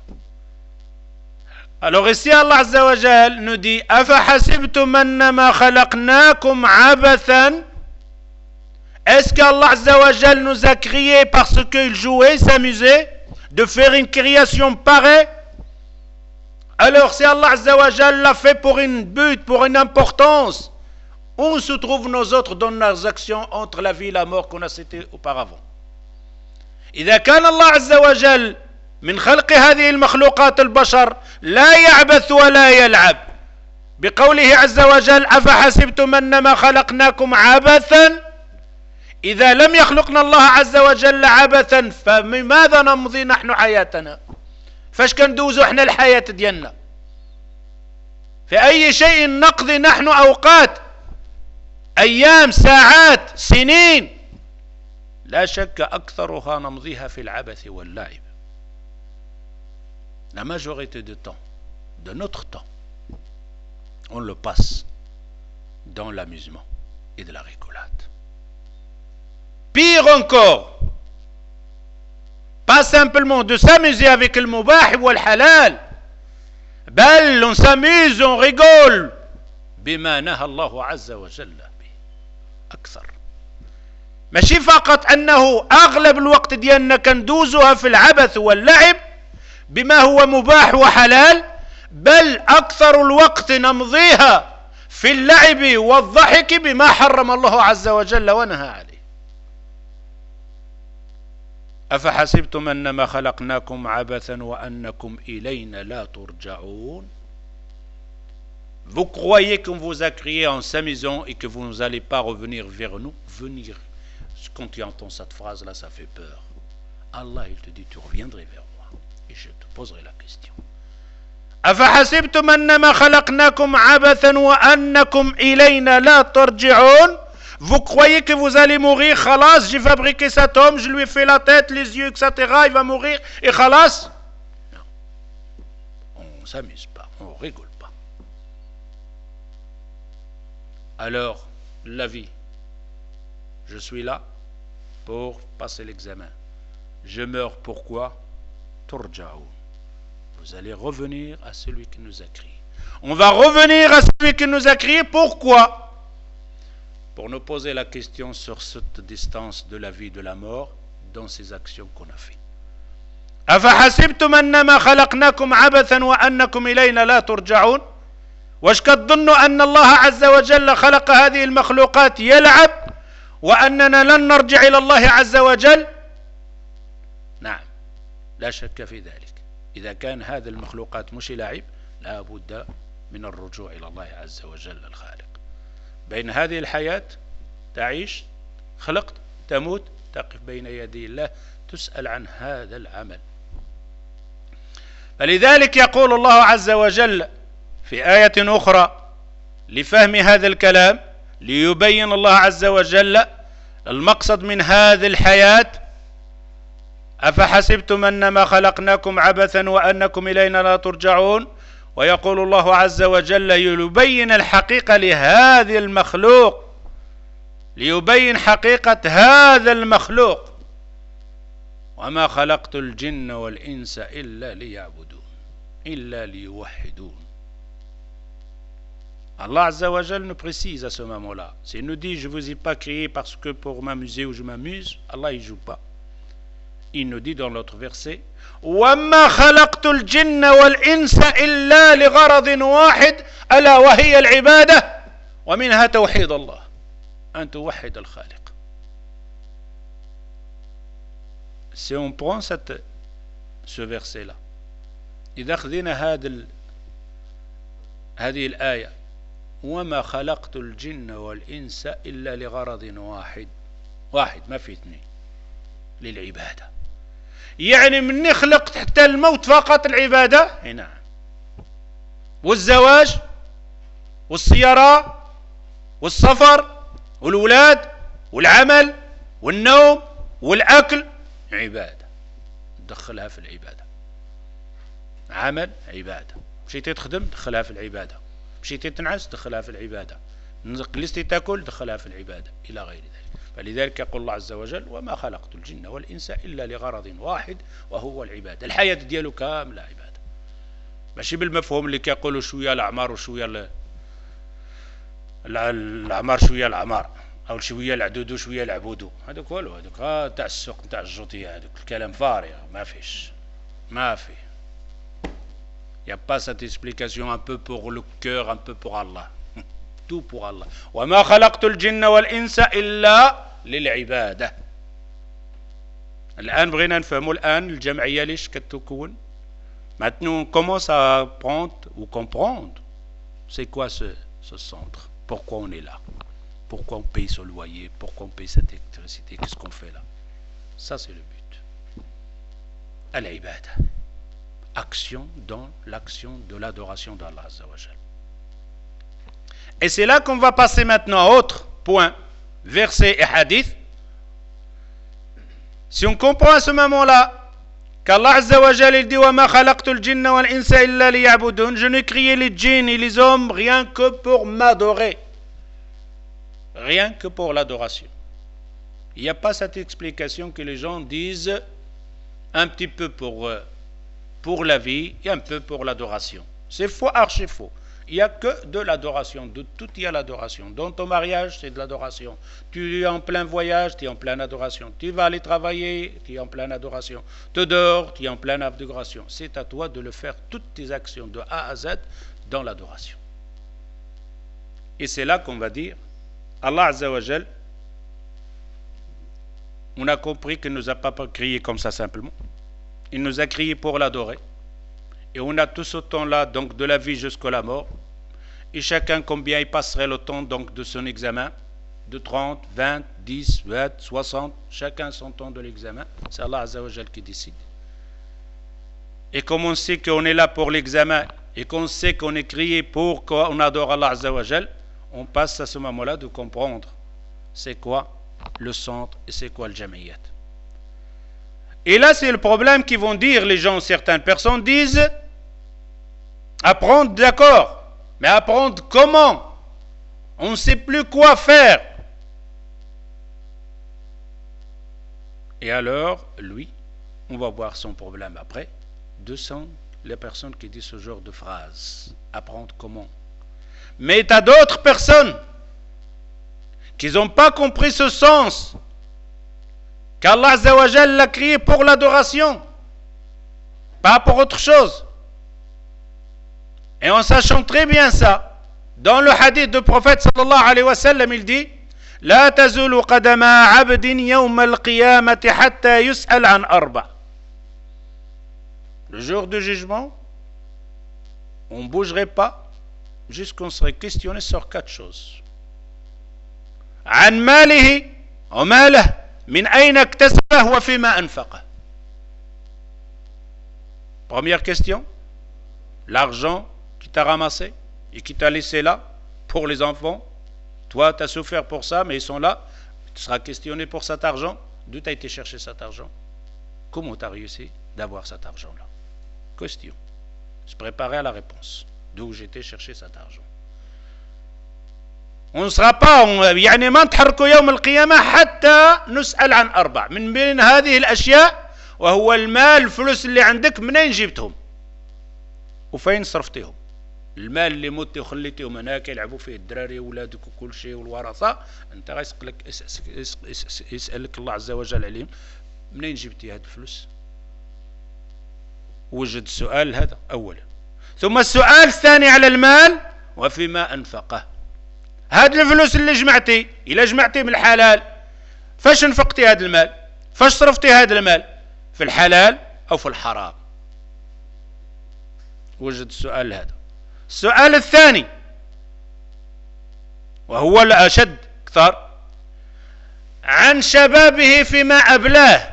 Alors ici Allah Azza wa Jal nous dit أَفَحَسِبْتُمْ أَنَّمَا خَلَقْنَاكُمْ عَبَثًا. Est-ce qu'Allah Azza wa Jal nous a créé parce qu'il jouait, s'amusait de faire une création pareille? Alors si Allah Azza wa Jal l'a fait pour une but, pour une importance, où se trouvent nos autres dans nos actions entre la vie et la mort qu'on a cité auparavant? إذا كان الله عز وجل من خلق هذه المخلوقات البشر لا يعبث ولا يلعب بقوله عز وجل أفحسبتم أنما خلقناكم عبثا، إذا لم يخلقنا الله عز وجل عبثا فماذا نمضي نحن حياتنا؟ فاش كندوزو احنا الحياة ديالنا؟ في أي شيء نقضي نحن أوقات، أيام، ساعات، سنين، لا شك أكثرها نمضيها في العبث واللعب. La majorité du temps, de notre temps, on le passe dans l'amusement et de la rigolade. Pire encore, pas simplement de s'amuser avec le mubah ou le halal, بل on s'amuse, on rigole بما نهى الله عز وجل به أكثر. ماشي فقط أنه أغلب الوقت ديالنا كندوزها في العبث واللعب بما هو مباح وحلال، بل أكثر الوقت نمضيها في اللعب والضحك بما حرم الله عز وجل ونهى عليه. أفحسبتم أنما خلقناكم عبثا وأنكم إلينا لا ترجعون. Vous croyez qu'on vous a créé en s'amusant et que vous n'allez pas revenir vers nous? Venir. Quand tu entends cette phrase-là, ça fait peur. Allah, il te dit, tu reviendrais vers moi et je te poserai la question. أفحسبتم أنما خلقناكم عبثا وأنكم إلينا لا ترجعون. Vous croyez que vous allez mourir, khalas, j'ai fabriqué cet homme, je lui ai fait la tête, les yeux, et cetera, il va mourir, et khalas? Non. On ne s'amuse pas, on ne rigole pas. Alors, la vie, je suis là pour passer l'examen. Je meurs pourquoi? Turja'oun. Vous allez revenir à celui qui nous a créés. On va revenir à celui qui nous a créés, pourquoi? Pour nous poser la question sur cette distance de la vie et de la mort dans ces actions qu'on a fait. أفحسبتم أنما خلقناكم عبثا وأنكم إلينا لا ترجعون. واش كتظنوا أن الله عز وجل خلق هذه المخلوقات يلعب وأننا لن نرجع إلى الله عز وجل؟ نعم، لا شك في ذلك. إذا كان هذه المخلوقات مش لعب لا بد من الرجوع إلى الله عز وجل الخالق. بين هذه الحياة تعيش، خلقت، تموت، تقف بين يدي الله تسأل عن هذا العمل. فلذلك يقول الله عز وجل في آية أخرى لفهم هذا الكلام، ليبين الله عز وجل المقصد من هذه الحياة. أفحسبتم أنما خلقناكم عبثا وأنكم إلينا لا ترجعون. ويقول الله عز وجل ليبين الحقيقة لهذه المخلوق ليبين حقيقة هذا المخلوق وما خلقت الجن والإنس إلا ليعبدون إلا ليوحدون. Allah Azza wa Jal nous précise à ce moment-là. S'il nous dit je ne vous ai pas créé parce que pour m'amuser ou je m'amuse, Allah il joue pas. Il nous dit dans l'autre verset وَمَا خَلَقْتُ الْجِنَّ وَالْإِنسَ إِلَّا لِغَرَضٍ وَاحِدٍ أَلَا وَهِيَ الْعِبَادَةِ وَمِنْهَا تَوْحِيدُ اللَّهِ أَنْ تُوَحِّدَ الْخَالِقِ. Si on prend cette, ce verset-là, إذا أخذنا هذا هذه الآية وما خلقت الجن والإنس إلا لغرض واحد واحد ما في اثنين للعبادة، يعني مني خلقت حتى الموت فقط العبادة. نعم، والزواج والسيارة والسفر والولاد والعمل والنوم والأكل عبادة، دخلها في العبادة. عمل عبادة، مشيتي تخدم دخلها في العبادة، مشيتي تنعس دخلها في العبادة، جلستي تاكل دخلها في العبادة إلى غير ذلك. فلذلك يقول الله عز وجل وما خلقت الجن والإنس إلا لغرض واحد وهو العبادة. الحياة ديالو كاملة عبادة، ماشي بالمفهوم اللي كيقولوا شوية الأعمار وشوية الأعمار شوية الأعمار أو شوية العدود وشوية العبود. هذوك والو، هذوك تاع السوق تاع الجوطية، هذوك الكلام فارغ ما فيش ما في. Il n'y a pas cette explication un peu pour le cœur, un peu pour Allah. Tout pour Allah. وَمَا خَلَقْتُ الْجِنَّ وَالْإِنسَ إِلَّا لِلْعِبَادَةِ. الآن بغينا نفهموا الآن الجمعية ليش كتكون. Maintenant on commence à apprendre ou comprendre c'est quoi ce, ce centre, pourquoi on est là, pourquoi on paye ce loyer, pourquoi on paye cette électricité, qu'est-ce qu'on fait là. Ça c'est le but. Al-ibada, action dans l'action de l'adoration d'Allah Azza wa Jal. Et c'est là qu'on va passer maintenant à autre point, verset et hadith. Si on comprend à ce moment-là qu'Allah Azza wa Jal il dit وَمَا خَلَقْتُ الْجِنَّ وَالْإِنسَ إِلَّا لِيَعْبُدُونَ, je n'ai créé les djinns et les hommes rien que pour m'adorer, rien que pour l'adoration. Il n'y a pas cette explication que les gens disent un petit peu pour, pour la vie et un peu pour l'adoration. C'est faux, archi faux. Il n'y a que de l'adoration, de tout il y a l'adoration. Dans ton mariage, c'est de l'adoration. Tu es en plein voyage, tu es en pleine adoration. Tu vas aller travailler, tu es en pleine adoration. Tu dors, tu es en pleine adoration. C'est à toi de le faire, toutes tes actions de A à Z dans l'adoration. Et c'est là qu'on va dire, Allah Azza wa Jal, on a compris qu'il ne nous a pas créé comme ça simplement. Il nous a créé pour l'adorer. Et on a tout ce temps-là, donc de la vie jusqu'à la mort. Et chacun combien il passerait le temps donc de son examen, de trente, vingt, dix, vingt, soixante, chacun son temps de l'examen. C'est Allah Azza wa Jal qui décide. Et comme on sait qu'on est là pour l'examen et qu'on sait qu'on est créé pour qu'on adore Allah Azza wa Jal, on passe à ce moment-là de comprendre c'est quoi le centre et c'est quoi le jamiyat. Et là c'est le problème qu'ils vont dire les gens, certaines personnes disent apprendre, d'accord, mais apprendre comment? On ne sait plus quoi faire. Et alors, lui, on va voir son problème après. Deux sont les personnes qui disent ce genre de phrases. Apprendre comment? Mais tu as d'autres personnes qui n'ont pas compris ce sens, qu'Allah Azza wa Jal l'a créé pour l'adoration, pas pour autre chose. Et en sachant très bien ça, dans le hadith du prophète sallallahu alayhi wa sallam, il dit لا تزول قدم عبد يوم القيامة حتى يسأل عن أربع. Le jour du jugement, on ne bougerait pas jusqu'on serait questionné sur quatre choses. عن ماله وماله من أين اكتسبه وفيما أنفقه. Première question, l'argent qui t'a ramassé et qui t'a laissé là pour les enfants. Toi, tu as souffert pour ça, mais ils sont là. Tu seras questionné pour cet argent. D'où tu as été chercher cet argent? Comment tu as réussi d'avoir cet argent-là? Question. Se préparer à la réponse. D'où j'ai été chercher cet argent? on ne sera pas يعني ما نتحركوا يوم القيامة حتى نسأل عن أربع من بين هذه الأشياء، وهو المال، الفلوس اللي عندك منين جبتهم وفين صرفتيهم. المال اللي مت وخليتيهم هناك يلعبوا فيه الدراري وولادك وكل شيء والورثة، انت غيسألك يسألك الله عز وجل عليهم منين جبتي هذه الفلوس. وجد السؤال هذا أولا. ثم السؤال الثاني على المال، وفيما أنفقه. هذه الفلوس اللي جمعتي، إلا جمعتي من الحلال فاش انفقتي هذا المال؟ فاش صرفتي هذا المال؟ في الحلال أو في الحرام؟ وجد السؤال هذا. السؤال الثاني وهو الأشد أكثر، عن شبابه فيما أبلاه.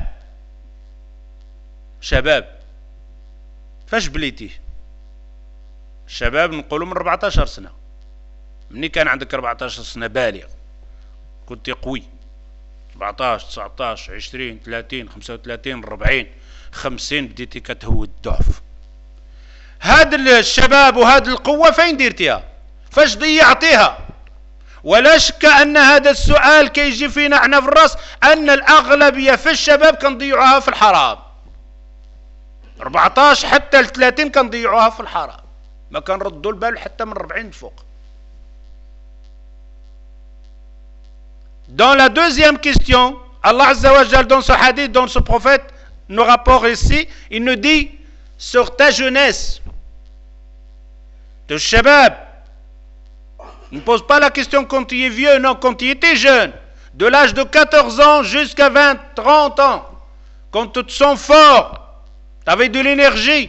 شباب فاش بليتيه؟ الشباب نقولوا من أربعة عشر سنة. مني كان عندك أربعة عشر سنة بالغ كنت قوي، أربعة عشر تسعة عشر عشرين ثلاثين خمسة وثلاثين أربعين خمسين بديتي كتهوي الضعف. هاد الشباب وهاد القوة فين ديرتيها؟ فاش ضيعتيها؟ ولا شك أن هذا السؤال كيجي فينا احنا في الراس، أن الأغلبية في الشباب كنضيعوها في الحرام. أربعة عشر حتى ثلاثين كنضيعوها في الحرام، ما كنردوا البال حتى من أربعين الفوق. Dans la deuxième question, Allah Azza wa Jal, dans ce hadith, dans ce prophète, nous rapporte ici, il nous dit sur ta jeunesse, de shabab. Ne pose pas la question quand tu es vieux, non, quand tu étais jeune, de l'âge de quatorze ans jusqu'à vingt, trente ans, quand tu te sens fort, tu avais de l'énergie.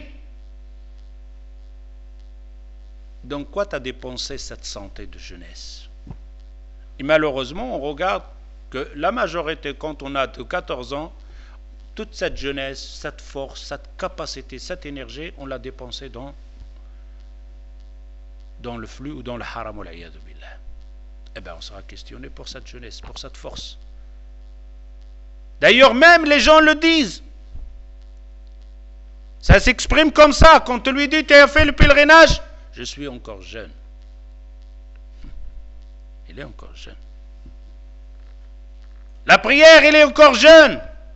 Dans quoi tu as dépensé cette santé de jeunesse? Et malheureusement, on regarde que la majorité, quand on a de quatorze ans, toute cette jeunesse, cette force, cette capacité, cette énergie, on l'a dépensée dans, dans le flux ou dans le haram ou l'iyadu billah. Eh bien, on sera questionné pour cette jeunesse, pour cette force. D'ailleurs, même les gens le disent. Ça s'exprime comme ça. Quand on lui dit, tu as fait le pèlerinage, je suis encore jeune. Il est encore jeune. La prière, il est encore jeune.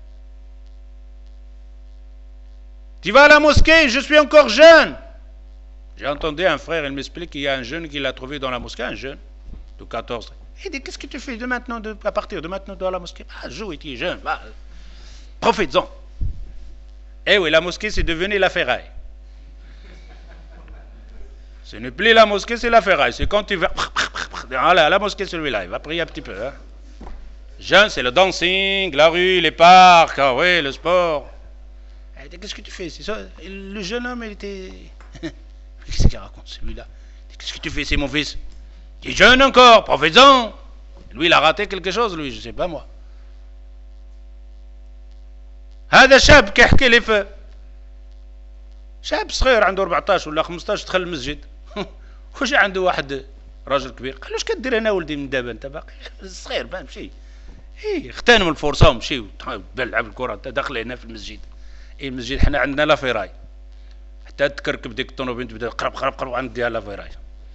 Tu vas à la mosquée, je suis encore jeune. J'ai entendu un frère, il m'explique qu'il y a un jeune qui l'a trouvé dans la mosquée, un jeune de quatorze ans. Il dit, qu'est-ce que tu fais de maintenant, de, à partir de maintenant dans la mosquée? Ah, joue, tu es jeune, bah, profites-en. Eh oui, la mosquée, c'est devenu la ferraille. Ce n'est plus la mosquée, c'est la ferraille. C'est quand tu vas... Voilà, la mosquée, celui-là, il va prier un petit peu. Hein. Jeune, c'est le dancing, la rue, les parcs, ah oui, le sport. Qu'est-ce que tu fais? C'est ça. Le jeune homme, il était... Qu'est-ce qu'il raconte, celui-là? Qu'est-ce que tu fais? C'est mon fils. Tu es jeune encore, profites-en. Lui, il a raté quelque chose, lui, je ne sais pas moi. هذا شاب كيحكي لي في شاب صغير عنده أربعطاش ولا خمسطاش دخل المسجد وجا عنده واحد راجل كبير قال له اش كدير انا ولدي من دابا انت باقي صغير فاهم مشي اي اغتنم الفرصه ومشي بلعب الكره انت داخل هنا في المسجد. اي المسجد حنا عندنا لا فيراي حتى تكركب ديك الطوموبيل تبدا قرب قرب قرب عندها لا فيراي.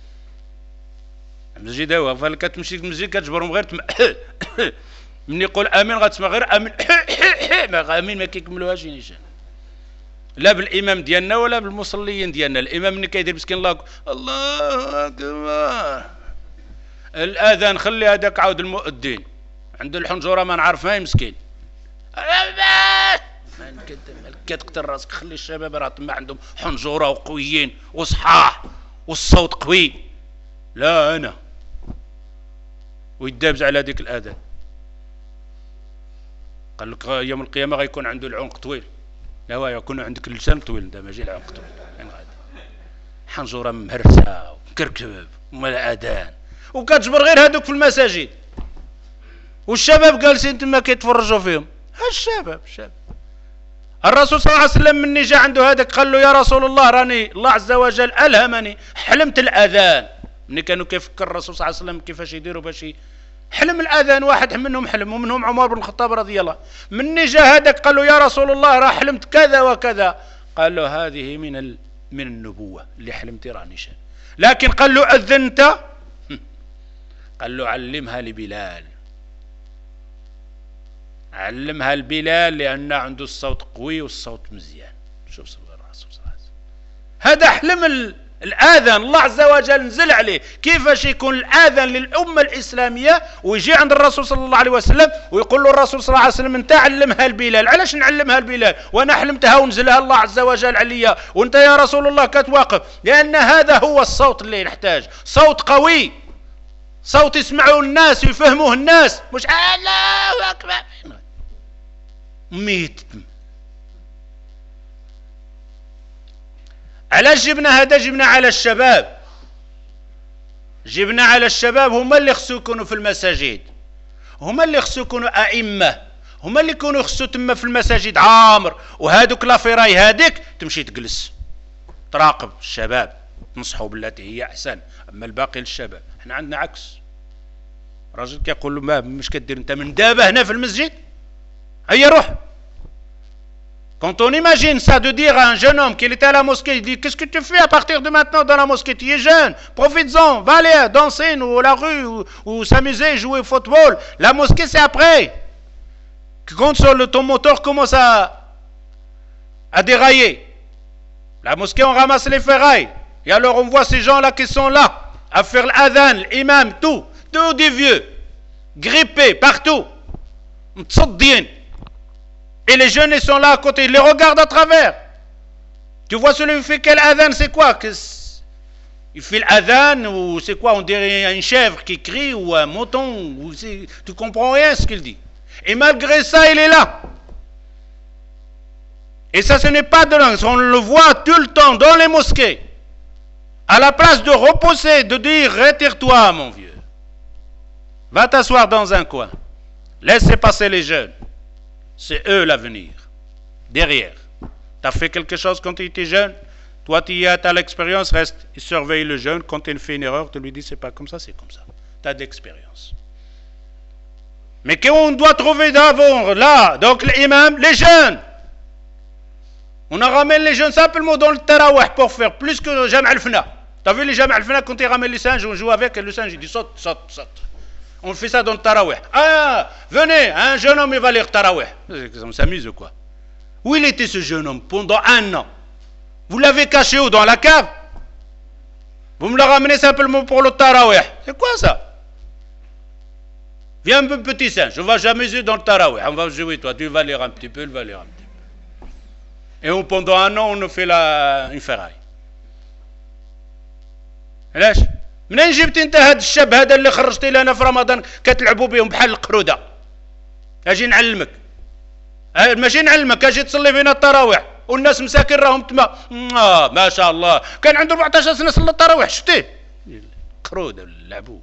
المسجد هو فال كتمشي للمسجد كتجبرهم غير تم... من يقول امين غتسمع غير امين ما امين ما كيكملوهاش نيشان لا بالامام ديالنا ولا بالمصليين ديالنا. الامام ملي كيدير مسكين الله الله اكبر الاذان خلي هذاك عاود المؤذن عنده الحنجره ما نعرف فين مسكين كتقتل راسك. خلي الشباب راه تما عندهم حنجره وقويين وصحاح والصوت قوي. لا انا ويدابز على هذيك الاذان. قال لك يوم القيامه غيكون عنده العنق طويل. لا هو يكون عندك اللسان طويل انت ماشي العنق طويل. حنجره مهرسه وكركب ومال اذان وكتجبر غير هذوك في المساجد والشباب جالسين تما كيتفرجوا فيهم. ها الشباب الشباب الرسول صلى الله عليه وسلم مني جاء عنده هذاك قال له يا رسول الله راني الله عز وجل الهمني حلمت الاذان. ملي كانوا كيفكر الرسول صلى الله عليه وسلم كيفاش يديروا باش حلم الاذان. واحد منهم حلم ومنهم عمر بن الخطاب رضي الله. مني جاء هذاك قال له يا رسول الله راه حلمت كذا وكذا. قال له هذه من ال... من النبوه اللي حلمتي راني شان. لكن قال له اذنت قال له علمها لبلال، علمها لبلال لأن عنده الصوت قوي والصوت مزيان. شوف صلى الله عليه وسلم، هذا حلم الآذان الله عز وجل نزل عليه. كيفاش يكون الآذان للأمة الإسلامية ويجي عند الرسول صلى الله عليه وسلم ويقول له الرسول صلى الله عليه وسلم انت علمها لبلال. علاش نعلمها لبلال وانا حلمتها ونزلها الله عز وجل عليا وانت يا رسول الله كتواقف؟ لأن هذا هو الصوت اللي نحتاج، صوت قوي، صوت يسمعه الناس ويفهموه الناس، مش الله أكبر ميت. علاش جبنا هذا؟ جبنا على الشباب، جبنا على الشباب. هما اللي خصو يكونوا في المساجد، هما اللي خصو يكونوا أئمة، هما اللي يكونوا خصو تما في المساجد عامر. وهادوك لافراي هاديك تمشي تجلس تراقب الشباب، تنصحوا بالتي هي أحسن. أما الباقي للشباب، احنا عندنا عكس. راجل كيقول له ما مش كدير انت من دابا هنا في المسجد؟ هيا روح. Quand on imagine ça de dire à un jeune homme qui était à la mosquée, il dit qu'est-ce que tu fais à partir de maintenant dans la mosquée? Tu es jeune, profites-en, va aller danser ou à la rue ou, ou s'amuser, jouer au football. La mosquée c'est après. Quand ton moteur commence à, à dérailler, la mosquée on ramasse les ferrailles. Et alors on voit ces gens-là qui sont là à faire l'adhan, l'imam, tout, tous des vieux, grippés partout, mtsaddien. Et les jeunes, ils sont là à côté, ils les regardent à travers. Tu vois celui qui fait quel adhan, c'est quoi? Il fait l'adhan, ou c'est quoi? On dirait une chèvre qui crie, ou un mouton, ou tu comprends rien ce qu'il dit. Et malgré ça, il est là. Et ça, ce n'est pas de langue, on le voit tout le temps dans les mosquées. À la place de repousser, de dire, retire-toi, mon vieux. Va t'asseoir dans un coin. Laissez passer les jeunes. C'est eux l'avenir. Derrière. Tu as fait quelque chose quand tu étais jeune. Toi, tu y as, as l'expérience. Reste et surveille le jeune. Quand il fait une erreur, tu lui dis c'est pas comme ça, c'est comme ça. Tu as de l'expérience. Mais qu'on doit trouver d'avant, là, donc l'imam, les jeunes. On ramène les jeunes simplement dans le tarawih pour faire plus que le jam' al-fna. Tu as vu les jam' al-fna quand ils ramènent les singes, on joue avec et le singe il dit saute, saute, saute. On fait ça dans le tarawih. Ah, venez, un jeune homme il va lire tarawih. On s'amuse ou quoi? Où il était ce jeune homme pendant un an? Vous l'avez caché où? Dans la cave? Vous me le ramenez simplement pour le tarawih. C'est quoi ça? Viens un peu petit singe, on va s'amuser dans le tarawih. On va jouer, toi, tu vas lire un petit peu, il va lire un petit peu. Et on, pendant un an, on nous fait la, une ferraille. علاش؟ منين جبت انت هاد الشاب هذا اللي خرجتي لنا في رمضان كتلعبوا بهم بحال القروده؟ اجي نعلمك، ماشي نعلمك، اجي تصلي بينا التراويح والناس مساكن راهم تما آه ما شاء الله كان عنده أربعطاش سنه صلى التراويح. شفتيه؟ قروده ولا لعبوا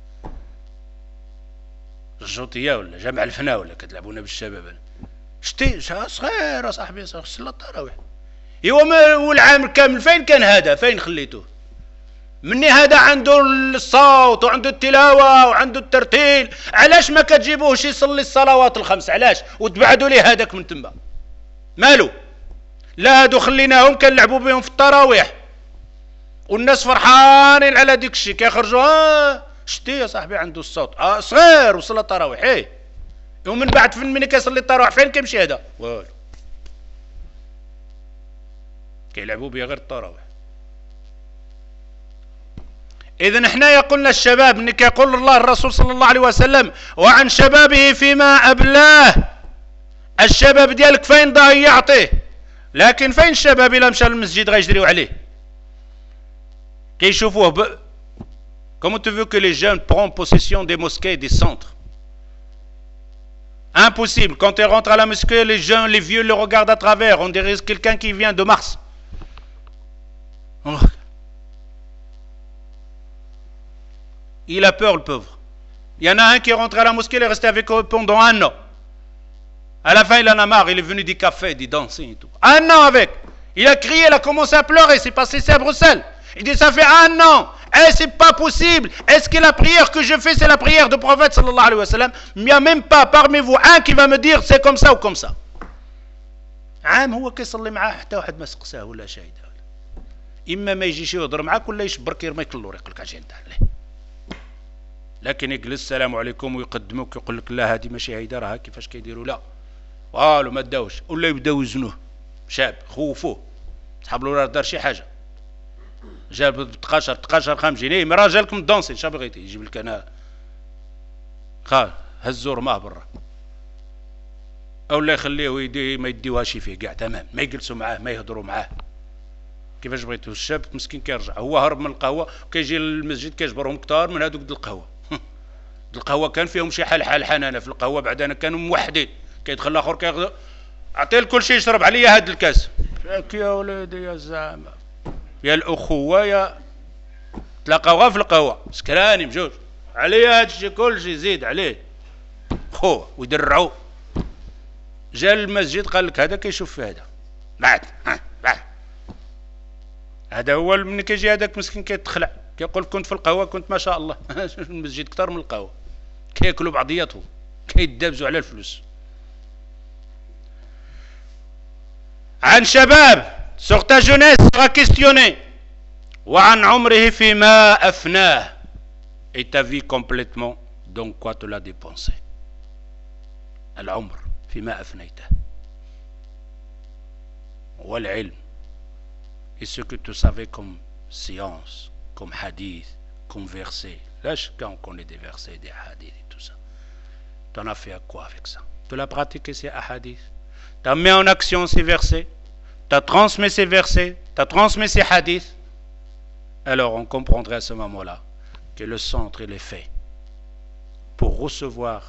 الجوطيه ولا جامع الفنا ولا كتلعبونا بالشباب. شتي صغير صاحبي صلى التراويح. ايوا والعام كامل فين كان هذا؟ فين خليتوه؟ مني هذا عنده الصوت وعنده التلاوه وعنده الترتيل، علاش ما كتجيبوهش يصلي الصلوات الخمس؟ علاش وتبعدوا ليه هذاك من تما؟ مالو؟ لا هادو خليناهم كنلعبوا بهم في التراويح والناس فرحانين على ديك الشيء كيخرجوا. اه شتي يا صاحبي عنده الصوت، اه صغير وصلى التراويح. ايه ومن بعد فين ملي كيصلي التراويح فين كيمشي هذا؟ والو، كيلعبوا بيه غير التراويح. إذا احنا قلنا الشباب انك يقول الله الرسول صلى الله عليه وسلم وعن شبابه فيما أبلاه. الشباب ديالك فين ضيعتيه؟ لكن فين الشباب إلا مشى للمسجد غيجريو عليه كيشوفوه ب... Comment tu veux que les jeunes prennent possession des mosquées et des centres? Impossible. Quand ils rentrent à la mosquée, les jeunes, les vieux le regardent à travers. On dirait quelqu'un qui vient de Mars. Oh. Il a peur, le pauvre. Il y en a un qui est rentré à la mosquée, il est resté avec eux pendant un an. À la fin, il en a marre, il est venu du café, du danser et tout. Un an avec. Il a crié, il a commencé à pleurer, c'est passé ça à Bruxelles. Il dit, ça fait un an. Eh, c'est pas possible. Est-ce que la prière que je fais, c'est la prière du prophète sallallahu alayhi wa sallam? Il n'y a même pas parmi vous un qui va me dire, c'est comme ça ou comme ça. عام هو كيصلي معاه حتى واحد ما سقساه ولا شاهد. إما ما يجيش يهضر معاك ولا يشبرك يرميك للور يقول لك اجي انت عليه. لكن يجلس السلام عليكم ويقدموك يقول لك لا هذه ماشي هيدا راها كيفاش كيديروا لا والو ما داوش ولا يبداو يزنوه شاب خوفوه صحاب له راه دار شي حاجه جاب تقاشر تقاشر خمس جنيه مي راه جالك من الدونسي شا بغيتي يجيب لك انا خال هزو رماه برا او لا يخليه يدي ما يديوهاش فيه كاع تمام ما يجلسوا معاه ما يهضروا معاه كيفاش بغيتو الشاب مسكين كيرجع هو هرب من القهوه وكيجي للمسجد كيجبرهم كتار من هذوك د القهوه القهوه كان فيهم شي حال حال حنانه في القهوه بعدنا كانوا موحدين كيدخل الاخر كياخذ عطيه كل شيء يشرب عليا هاد الكاس فاك يا وليدي يا زعما يا الاخوه يا تلاقاو غير في القهوه سكراني بجوج عليا هاد الشيء كل شيء زيد عليه خوه ويدرعوا جا المسجد قال لك هذا كيشوف في هذا بعد بعد هذا هو من كيجي هذاك مسكين كيتخلع كيقول كنت في القهوه كنت ما شاء الله المسجد كثر من القهوه كياكلوا بعضياتهم كيدابزوا على الفلوس عن شباب sur ta jeunesse sera questionné وعن عمره فيما أفناه et ta vie complètement dans quoi tu l'as dépensé العمر فيما أفنيته والعلم et ce que tu savais comme science comme hadith comme verset là chacun on connaît des versets des hadiths et tout ça tu en as fait à quoi avec ça tu l'as pratiqué ces hadiths tu as mis en action ces versets tu as transmis ces versets tu as transmis ces hadiths alors on comprendrait à ce moment-là que le centre il est fait pour recevoir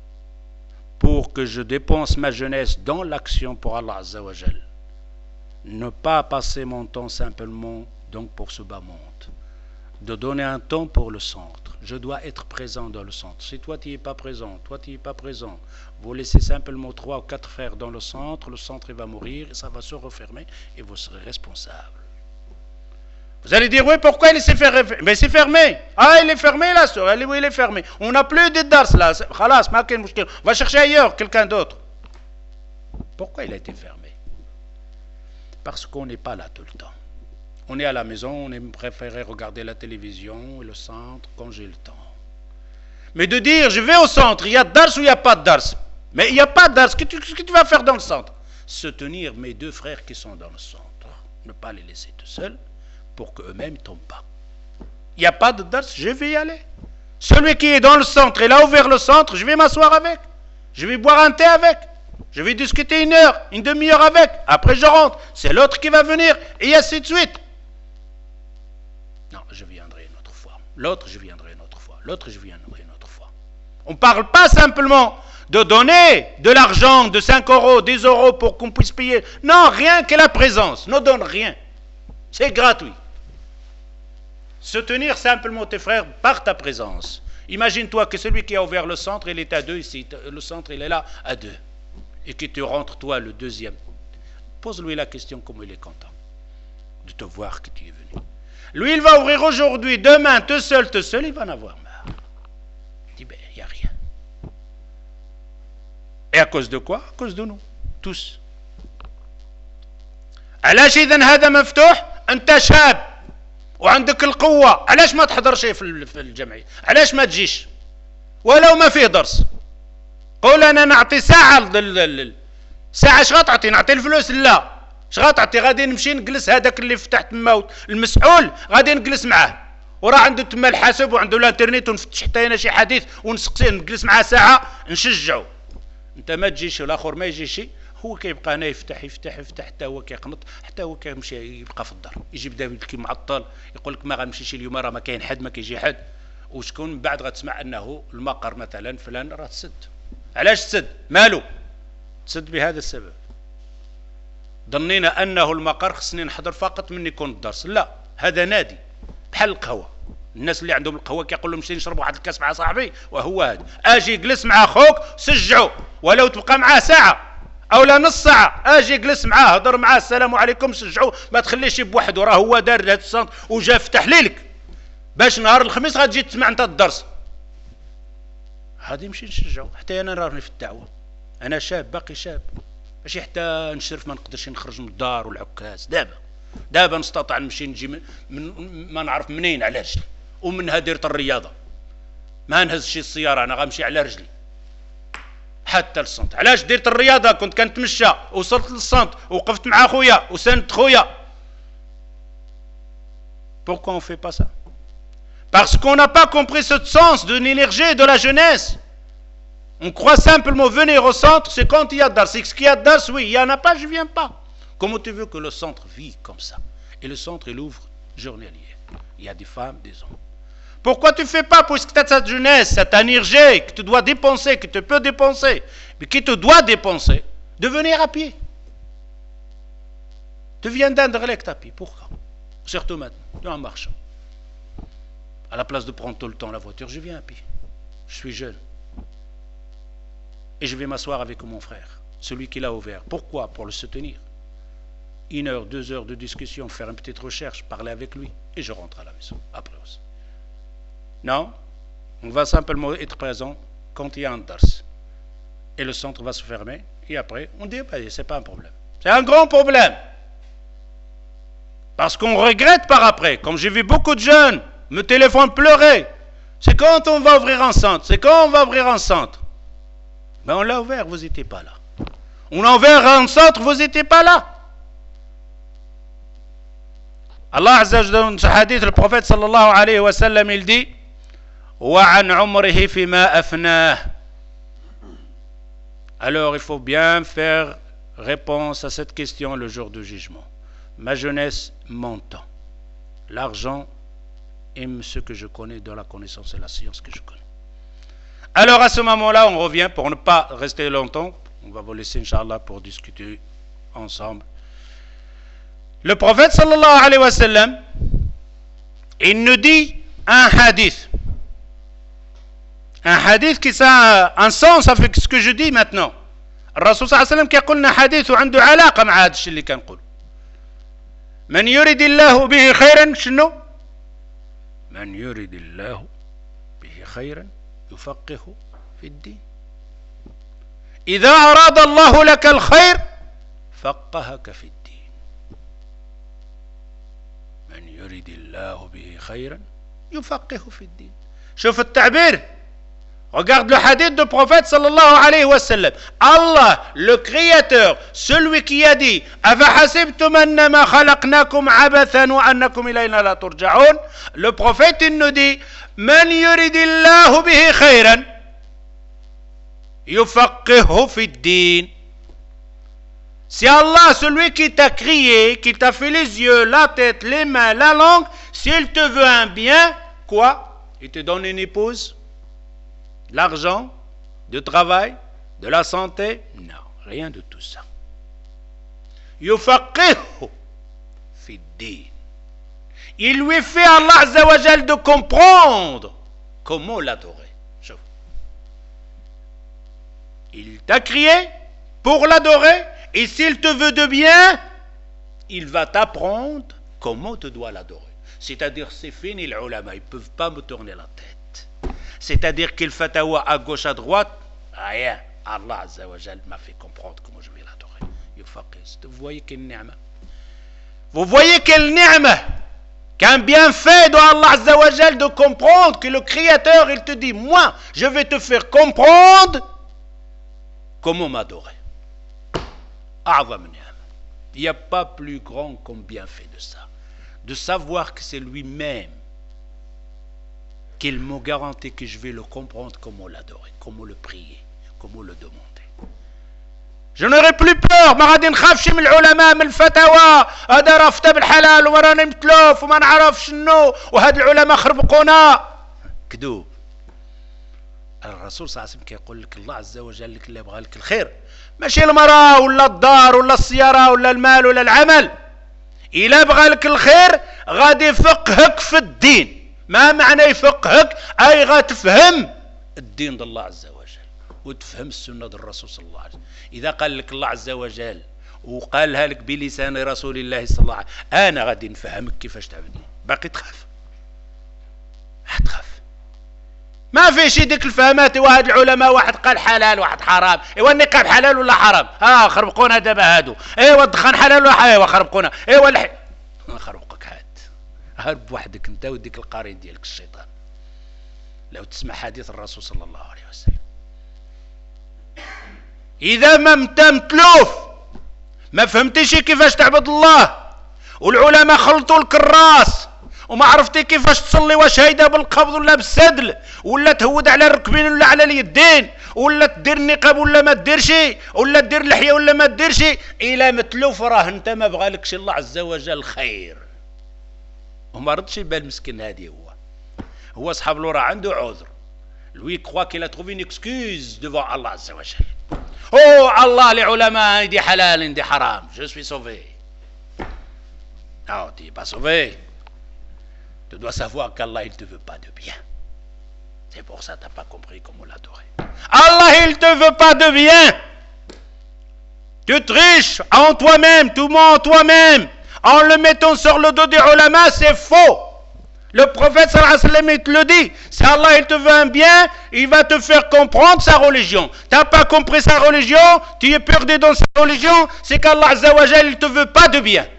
pour que je dépense ma jeunesse dans l'action pour Allah Azza wa Jal. Ne pas passer mon temps simplement donc pour ce bas monde. De donner un temps pour le centre. Je dois être présent dans le centre. Si toi tu n'es pas présent, toi tu n'es pas présent, vous laissez simplement trois ou quatre frères dans le centre, le centre il va mourir, et ça va se refermer et vous serez responsable. Vous allez dire, oui, pourquoi il s'est fermé? Mais c'est fermé. Ah, il est fermé là, oui, il est fermé. On n'a plus de dars là. Khalas, on va chercher ailleurs, quelqu'un d'autre. Pourquoi il a été fermé? Parce qu'on n'est pas là tout le temps. On est à la maison, on aime préférer regarder la télévision et le centre quand j'ai le temps. Mais de dire, je vais au centre, il y a dars ou il n'y a pas de dars? Mais il n'y a pas de dars, qu'est-ce que, que tu vas faire dans le centre? Se tenir mes deux frères qui sont dans le centre. Ne pas les laisser tout seuls. Pour qu'eux-mêmes ne tombent pas. Il n'y a pas de dars, je vais y aller. Celui qui est dans le centre, il a ouvert le centre, je vais m'asseoir avec. Je vais boire un thé avec. Je vais discuter une heure, une demi-heure avec. Après, je rentre. C'est l'autre qui va venir. Et ainsi de suite. Non, je viendrai une autre fois. L'autre, je viendrai une autre fois. L'autre, je viendrai une autre fois. On ne parle pas simplement de donner de l'argent, de cinq euros, dix euros pour qu'on puisse payer. Non, rien que la présence. Ne donne rien. C'est gratuit. Se tenir simplement tes frères par ta présence. Imagine-toi que celui qui a ouvert le centre, il est à deux ici. Le centre, il est là à deux. Et que tu rentres, toi, le deuxième. Pose-lui la question comment il est content de te voir que tu es venu. Lui, il va ouvrir aujourd'hui, demain, tout seul, tout seul, il va en avoir marre. Il dit, ben, il n'y a rien. Et à cause de quoi? À cause de nous, tous. علاش إذن هذا مفتوح؟ أنت شاب وعندك القوة، علاش ما تحضر شيء في الجمعية؟ علاش ما تجيش؟ ولو ما فيه درس. قول أنا نعطي ساعة ساعة اش غتعطي؟ نعطي الفلوس؟ لا. اش غتعطي؟ غادي نمشي نجلس هذاك اللي فتح تما المسؤول غادي نجلس معاه. وراه عنده تما الحاسب وعنده الانترنت ونفتش حتى انا شي حديث ونسقسيه نجلس معاه ساعة نشجعه. أنت ما تجيش والآخر ما يجيش. هو كيبقى هنا يفتح يفتح يفتح حتى هو كيقنط حتى هو كيمشي يبقى في الدار يجي بدا يبكي معطل يقول لك ما غنمشيش اليوم راه ما كاين حد ما كيجي حد وشكون من بعد غتسمع انه المقر مثلا فلان راه تسد. علاش تسد؟ مالو تسد؟ بهذا السبب. ظنينا انه المقر خصني نحضر فقط من يكون الدرس. لا، هذا نادي بحال القهوه. الناس اللي عندهم القهوه كيقول لهم نمشي نشرب واحد الكاس مع صاحبي وهو هذا. اجي جلس مع اخوك سجعو ولو تبقى معاه ساعه او لا نص ساعه. اجي جلس معاه هضر معاه السلام عليكم سجعوه. ما تخليش بوحده راه هو دار هذا السنتر وجا فتح ليلك باش نهار الخميس غتجي تسمع انت الدرس. غادي نمشي نشجعو. حتى انا راني في الدعوه، انا شاب باقي شاب ماشي حتى نشرف ما نقدرش نخرج من الدار والعكاز. دابا دابا نستطيع نمشي نجي من, من ما نعرف منين على رجلي ومنها ديرت الرياضه. ما نهزش السياره، انا غنمشي على رجلي حتى للسنتر. علاش درت الرياضه؟ كنت كنتمشى، وصلت للسنتر وقفت مع خويا وسندت خويا. Pourquoi on ne fait pas ça? Parce qu'on n'a pas compris ce sens de l'énergie et de la jeunesse. On croit simplement venir au centre, c'est quand il y a dars. C'est ce qu'il y a dars, oui, il n'y en a pas, je ne viens pas. Comment tu veux que le centre vive comme ça? Et le centre, il ouvre journalier. Il y a des femmes, des hommes. Pourquoi tu ne fais pas, puisque tu as cette jeunesse, cette énergie que tu dois dépenser, que tu peux dépenser, mais qui te doit dépenser, de venir à pied? Tu viens d'Anderlecht à pied, pourquoi? Surtout maintenant, en marchant. À la place de prendre tout le temps la voiture, je viens à pied. Je suis jeune. Et je vais m'asseoir avec mon frère, celui qui l'a ouvert. Pourquoi? Pour le soutenir. Une heure, deux heures de discussion, faire une petite recherche, parler avec lui, et je rentre à la maison, après aussi. Non, on va simplement être présent quand il y a un dars. Et le centre va se fermer, et après, on dit, bah, c'est pas un problème. C'est un grand problème. Parce qu'on regrette par après. Comme j'ai vu beaucoup de jeunes me téléphonent pleurer. C'est quand on va ouvrir un centre. C'est quand on va ouvrir un centre. Mais on l'a ouvert, vous n'étiez pas là. On a ouvert un centre, vous n'étiez pas là. Allah Azza wa Jalla, dans ce hadith, le prophète sallallahu alayhi wa sallam, il dit وَعَنْ عُمْرِهِ فِمَا أَفْنَاهِ. Alors il faut bien faire réponse à cette question le jour du jugement. Ma jeunesse, mon temps. L'argent aime ce que je connais dans la connaissance et la science que je connais. Alors à ce moment-là, on revient pour ne pas rester longtemps. On va vous laisser, Inch'Allah, pour discuter ensemble. Le prophète, sallallahu alayhi wa sallam, il nous dit un hadith. Un hadith qui a un sens avec ce que je dis maintenant. الرسول صلى الله عليه وسلم كيقول لنا حديث وعنده علاقة مع هذا الشيء اللي كنقول. من يريد الله به خيرا شنو؟ من يريد الله به خيرا يفقهه في الدين. إذا أراد الله لك الخير فقهك في الدين. من يريد الله به خيرا يفقهه في الدين. شوف التعبير. Regarde le hadith du prophète sallallahu alayhi wa sallam. Allah, le créateur, celui qui a dit أَفَحَسِبْتُمْ أَنَّمَا خَلَقْنَاكُمْ عَبَثًا وَأَنَّكُمْ إِلَيْنَا لَا تُرْجَعُونَ. Le prophète il nous dit مَنْ يُرِدِ اللَّهُ بِهِ خَيْرًا يُفَقِّهُ فِي الدِّينِ. Si Allah, celui qui t'a créé, qui t'a fait les yeux, la tête, les mains, la langue, s'il te veut un bien, quoi? Il te donne une épouse, l'argent, du travail, de la santé? Non, rien de tout ça. Yufaqihu fi din. Il lui fait Allah Azza wa Jal de comprendre comment l'adorer. Il t'a créé pour l'adorer, et s'il te veut de bien, il va t'apprendre comment tu dois l'adorer. C'est-à-dire, c'est fini les ulama, ils ne peuvent pas me tourner la tête. C'est-à-dire qu'il fatawa à gauche, à droite, rien. Allah Azza wa Jal m'a fait comprendre comment je vais l'adorer. Vous voyez quelle ni'ma. Vous voyez quelle ni'ma. Qu'un bienfait de Allah Azza wa Jal de comprendre que le Créateur, il te dit, moi, je vais te faire comprendre comment m'adorer. Il n'y a pas plus grand comme bienfait de ça. De savoir que c'est lui-même qu'il me garantit que je vais le comprendre, comment l'adorer, comment le prier, comment le demander. Je n'aurai plus peur. ما غادي نخافش من العلماء من الفتاوى. هذا راه فتى بالحلال وما راني متلوف وما نعرف شنو وهاد العلماء خربقونا. كذوب. الرسول صلى الله عليه وسلم كيقول لك الله عز وجل لك اللي بغى لك الخير. ماشي المرأة ولا الدار ولا السيارة ولا المال ولا العمل. إلا بغى لك الخير غادي يفقهك في الدين. ما معنى يفقهك؟ أي غتفهم الدين ديال الله عز وجل وتفهم السنة ديال الرسول صلى الله عليه وسلم. إذا قال لك الله عز وجل وقالها لك بلسان رسول الله صلى الله عليه وسلم، أنا غادي نفهمك كيفاش تعبدني. باقي تخاف؟ حتخاف. ما فيش ديك الفهمات. واحد العلماء واحد قال حلال واحد حرام. ايوا النقاب حلال ولا حرام؟ ها خربقونا دابا هادو. ايوا الدخان حلال ولا حرام؟ ايوا خربقونا. ايوا الح... خربقك هاد. هرب وحدك انت وديك القرين ديالك الشيطان. لو تسمع حديث الرسول صلى الله عليه وسلم. إذا ما انت متلوف ما فهمتيش كيفاش تعبد الله، والعلماء خلطوا الكراس وما عرفتي كيفاش تصلي، واش هيدا بالقبض ولا بالسدل، ولا تهود على الركبين ولا على اليدين، ولا تدير النقاب ولا ما تديرش، ولا تدير اللحيه ولا ما تديرش، الى متلوف راه انت ما بغالكش الله عز وجل خير. وما ردش يبان المسكين هادي، هو هو صحاب له راه عنده عذر. lui croit qu'il a trouvé une excuse devant Allah عز وجل. oh الله لعلماء دي حلال دي حرام، je suis sauvé. non tu n'es pas sauvé. Tu dois savoir qu'Allah il te veut pas de bien. C'est pour ça que tu n'as pas compris comment l'adorer. Allah il te veut pas de bien. Tu triches en toi-même, tu mens en toi-même en le mettant sur le dos des ulama, c'est faux. Le prophète sallallahu alayhi wa sallam il te le dit, si Allah il te veut un bien, il va te faire comprendre sa religion. Tu n'as pas compris sa religion, tu es perdu dans sa religion, c'est qu'Allah azza wa jal il te veut pas de bien.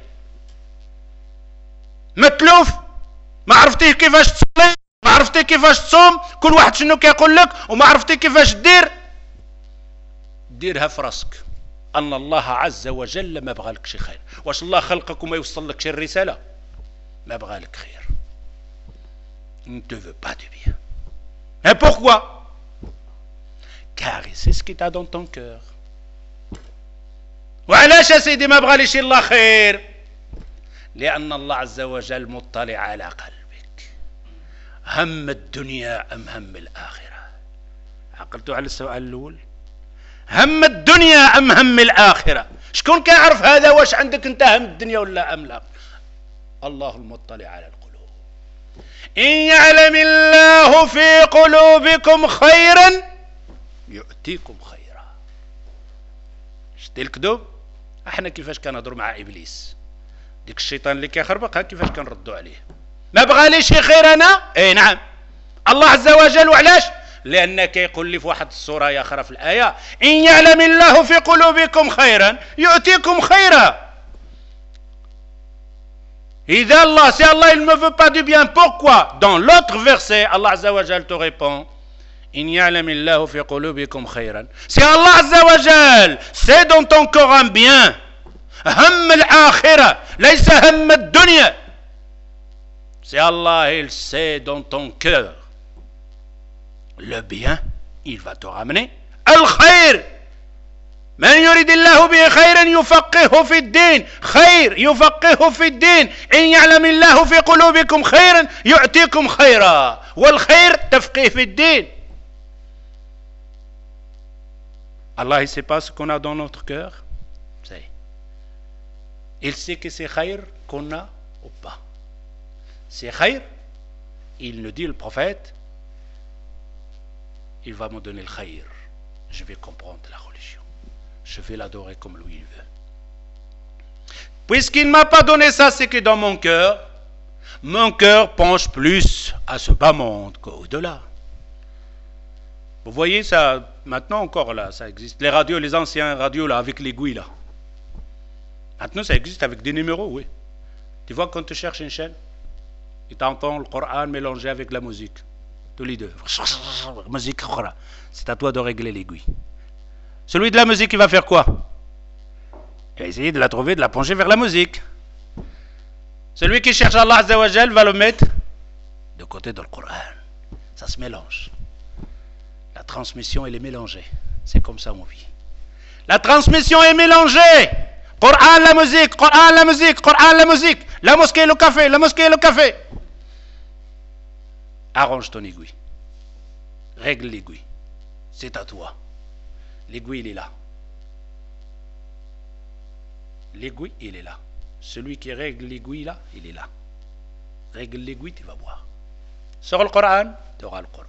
متلوف ما عرفتيه كيفاش تصلي، ما عرفتي كيفاش تصوم، كل واحد شنو كيقول لك، وما عرفتي كيفاش دير، ديرها في راسك ان الله عز وجل ما بغالك شي خير. واش الله خلقك وما يوصل لك شي الرساله؟ ما بغالك خير. Il ne te veut pas du bien. Et pourquoi? Car c'est ce qui t'a dans ton cœur. وعلاش يا سيدي ما بغاليش الله خير؟ لأن الله عز وجل مطلع على قلبك. هم الدنيا أم هم الآخرة؟ عقلتوا على السؤال الأول؟ هم الدنيا أم هم الآخرة؟ شكون كيعرف هذا؟ واش عندك أنت هم الدنيا ولا أم لا؟ الله المطلع على القلوب. إن يعلم الله في قلوبكم خيرا يؤتيكم خيرا. شتي الكذوب؟ احنا كيفاش كنهضروا مع إبليس، ديك الشيطان اللي كيخربق، ها كيفاش كنردوا عليه. ما بغاليش خير انا؟ اي نعم الله عز وجل. وعلاش؟ لان كيقول لي في واحد السوره يا اخرى في الايه ان يعلم الله في قلوبكم خيرا يؤتيكم خيرا. اذا الله si Allah il ne veut pas du bien, pourquoi dans l'autre verset Allah عز وجل te répond إن يعلم الله في قلوبكم خيرا. si Allah عز وجل c'est dans ton cœur un bien، هم الآخرة ليس هم الدنيا. Si Allah il sait dans ton cœur le bien, il va te ramener الخير. من يريد الله به خيرا يفقهه في الدين. خير يفقهه في الدين. إن يعلم الله في قلوبكم خيرا يؤتيكم خيرا. والخير تفقيه في الدين. Allah il sait pas ce qu'on a dans notre cœur. C'est il sait que c'est khayr qu'on a ou pas. C'est khayr, il nous dit le prophète, il va me donner le khayr. Je vais comprendre la religion. Je vais l'adorer comme lui il veut. Puisqu'il ne m'a pas donné ça, c'est que dans mon cœur, mon cœur penche plus à ce bas monde qu'au-delà. Vous voyez ça, maintenant encore là, ça existe. Les radios, les anciens radios là, avec l'aiguille là. Maintenant, ça existe avec des numéros, oui. Tu vois, quand tu cherches une chaîne, et tu entends le Coran mélangé avec la musique. Tous les deux. Musique, c'est à toi de régler l'aiguille. Celui de la musique, il va faire quoi? Il va essayer de la trouver, de la plonger vers la musique. Celui qui cherche Allah Azza wa Jal va le mettre de côté dans le Coran. Ça se mélange. La transmission, elle est mélangée. C'est comme ça, mon vie. La transmission est mélangée. Coran, la musique, Coran, la musique, Coran, la musique, la mosquée, le café, la mosquée, le café. Arrange ton aiguille. Règle l'aiguille. C'est à toi. L'aiguille, il est là. L'aiguille, il est là. Celui qui règle l'aiguille, là, il est là. Règle l'aiguille, tu vas voir. Sors le Coran, tu auras le Coran.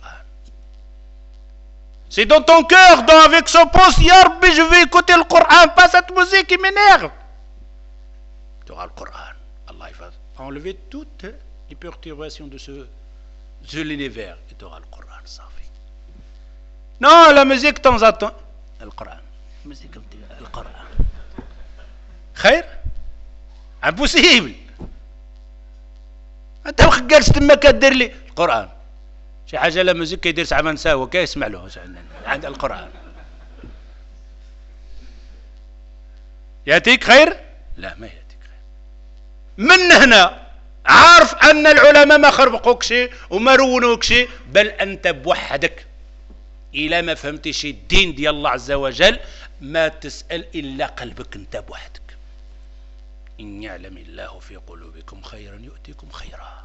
C'est dans ton cœur, dans, avec son poste, Ya Rabbi, je vais écouter le Coran, pas cette musique qui m'énerve. Tu auras le Coran. Allah va enlever toute les perturbations de ce de l'univers et tu auras le Coran. Ça fait. Non, la musique de temps en temps. Le Coran. La musique, le Coran. Khair? Impossible. أنت ما جالس تما كدير لي القرآن. شي حاجة لا موزيك كيدير ساعة ما نساو كيسمع له عند القرآن. يأتيك خير؟ لا ما يأتيك خير. من هنا عارف أن العلماء ما خربقوك شيء وما رونوك شيء، بل أنت بوحدك إلى ما فهمتش الدين ديال الله عز وجل ما تسأل إلا قلبك أنت بوحدك. إن يعلم الله في قلوبكم خيرا يؤتيكم خيرا.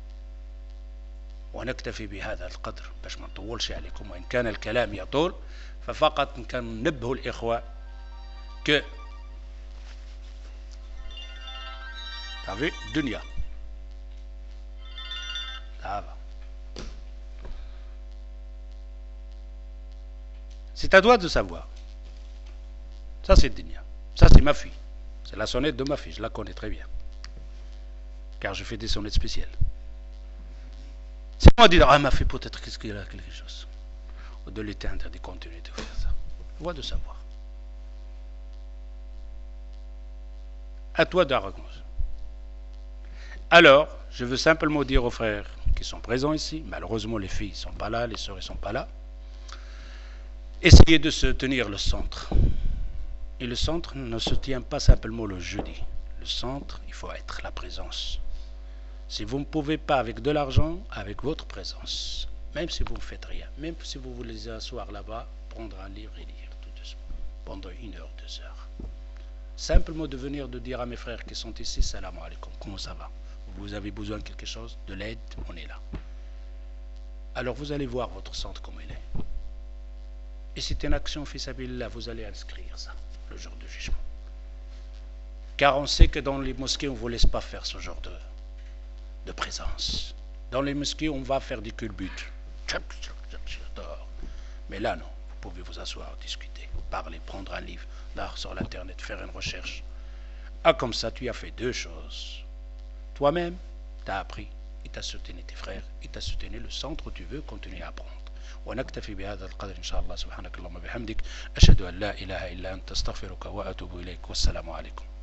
ونكتفي بهذا القدر باش ما نطولش عليكم، وإن كان الكلام يطول ففقط كان ننبه الإخوة ك تعرفي الدنيا هذا c'est à toi de savoir. Ça c'est Dunya. Ça c'est ma fille. C'est la sonnette de ma fille. Je la connais très bien. Car je fais des sonnettes spéciales. Si on dit, ah ma fille peut-être qu'est-ce qu'il a quelque chose. De l'éteindre, de continuer de faire ça. On va de savoir. À toi d'arrogance. Alors, je veux simplement dire aux frères qui sont présents ici, malheureusement les filles ne sont pas là, les sœurs ne sont pas là, essayez de se tenir le centre. Et le centre ne se tient pas simplement le jeudi. Le centre, il faut être la présence. Si vous ne pouvez pas avec de l'argent, avec votre présence, même si vous ne faites rien, même si vous voulez asseoir là-bas, prendre un livre et lire tout doucement, pendant une heure, deux heures. Simplement de venir de dire à mes frères qui sont ici, salam alaikum, comment ça va? Vous avez besoin de quelque chose, de l'aide, on est là. Alors vous allez voir votre centre comme il est. Et c'est une action fils sabilillah, vous allez inscrire ça le jour du jugement. Car on sait que dans les mosquées, on ne vous laisse pas faire ce genre de, de présence. Dans les mosquées, on va faire des culbutes. Mais là, non. Vous pouvez vous asseoir, discuter, parler, prendre un livre, là, sur l'internet, faire une recherche. Ah, comme ça, tu as fait deux choses. Toi-même, tu as appris, et tu as soutenu tes frères, et tu as soutenu le centre où tu veux continuer à apprendre. ونكتفي بهذا القدر إن شاء الله. سبحانك اللهم وبحمدك أشهد أن لا إله إلا أنت أستغفرك وأتوب إليك والسلام عليكم.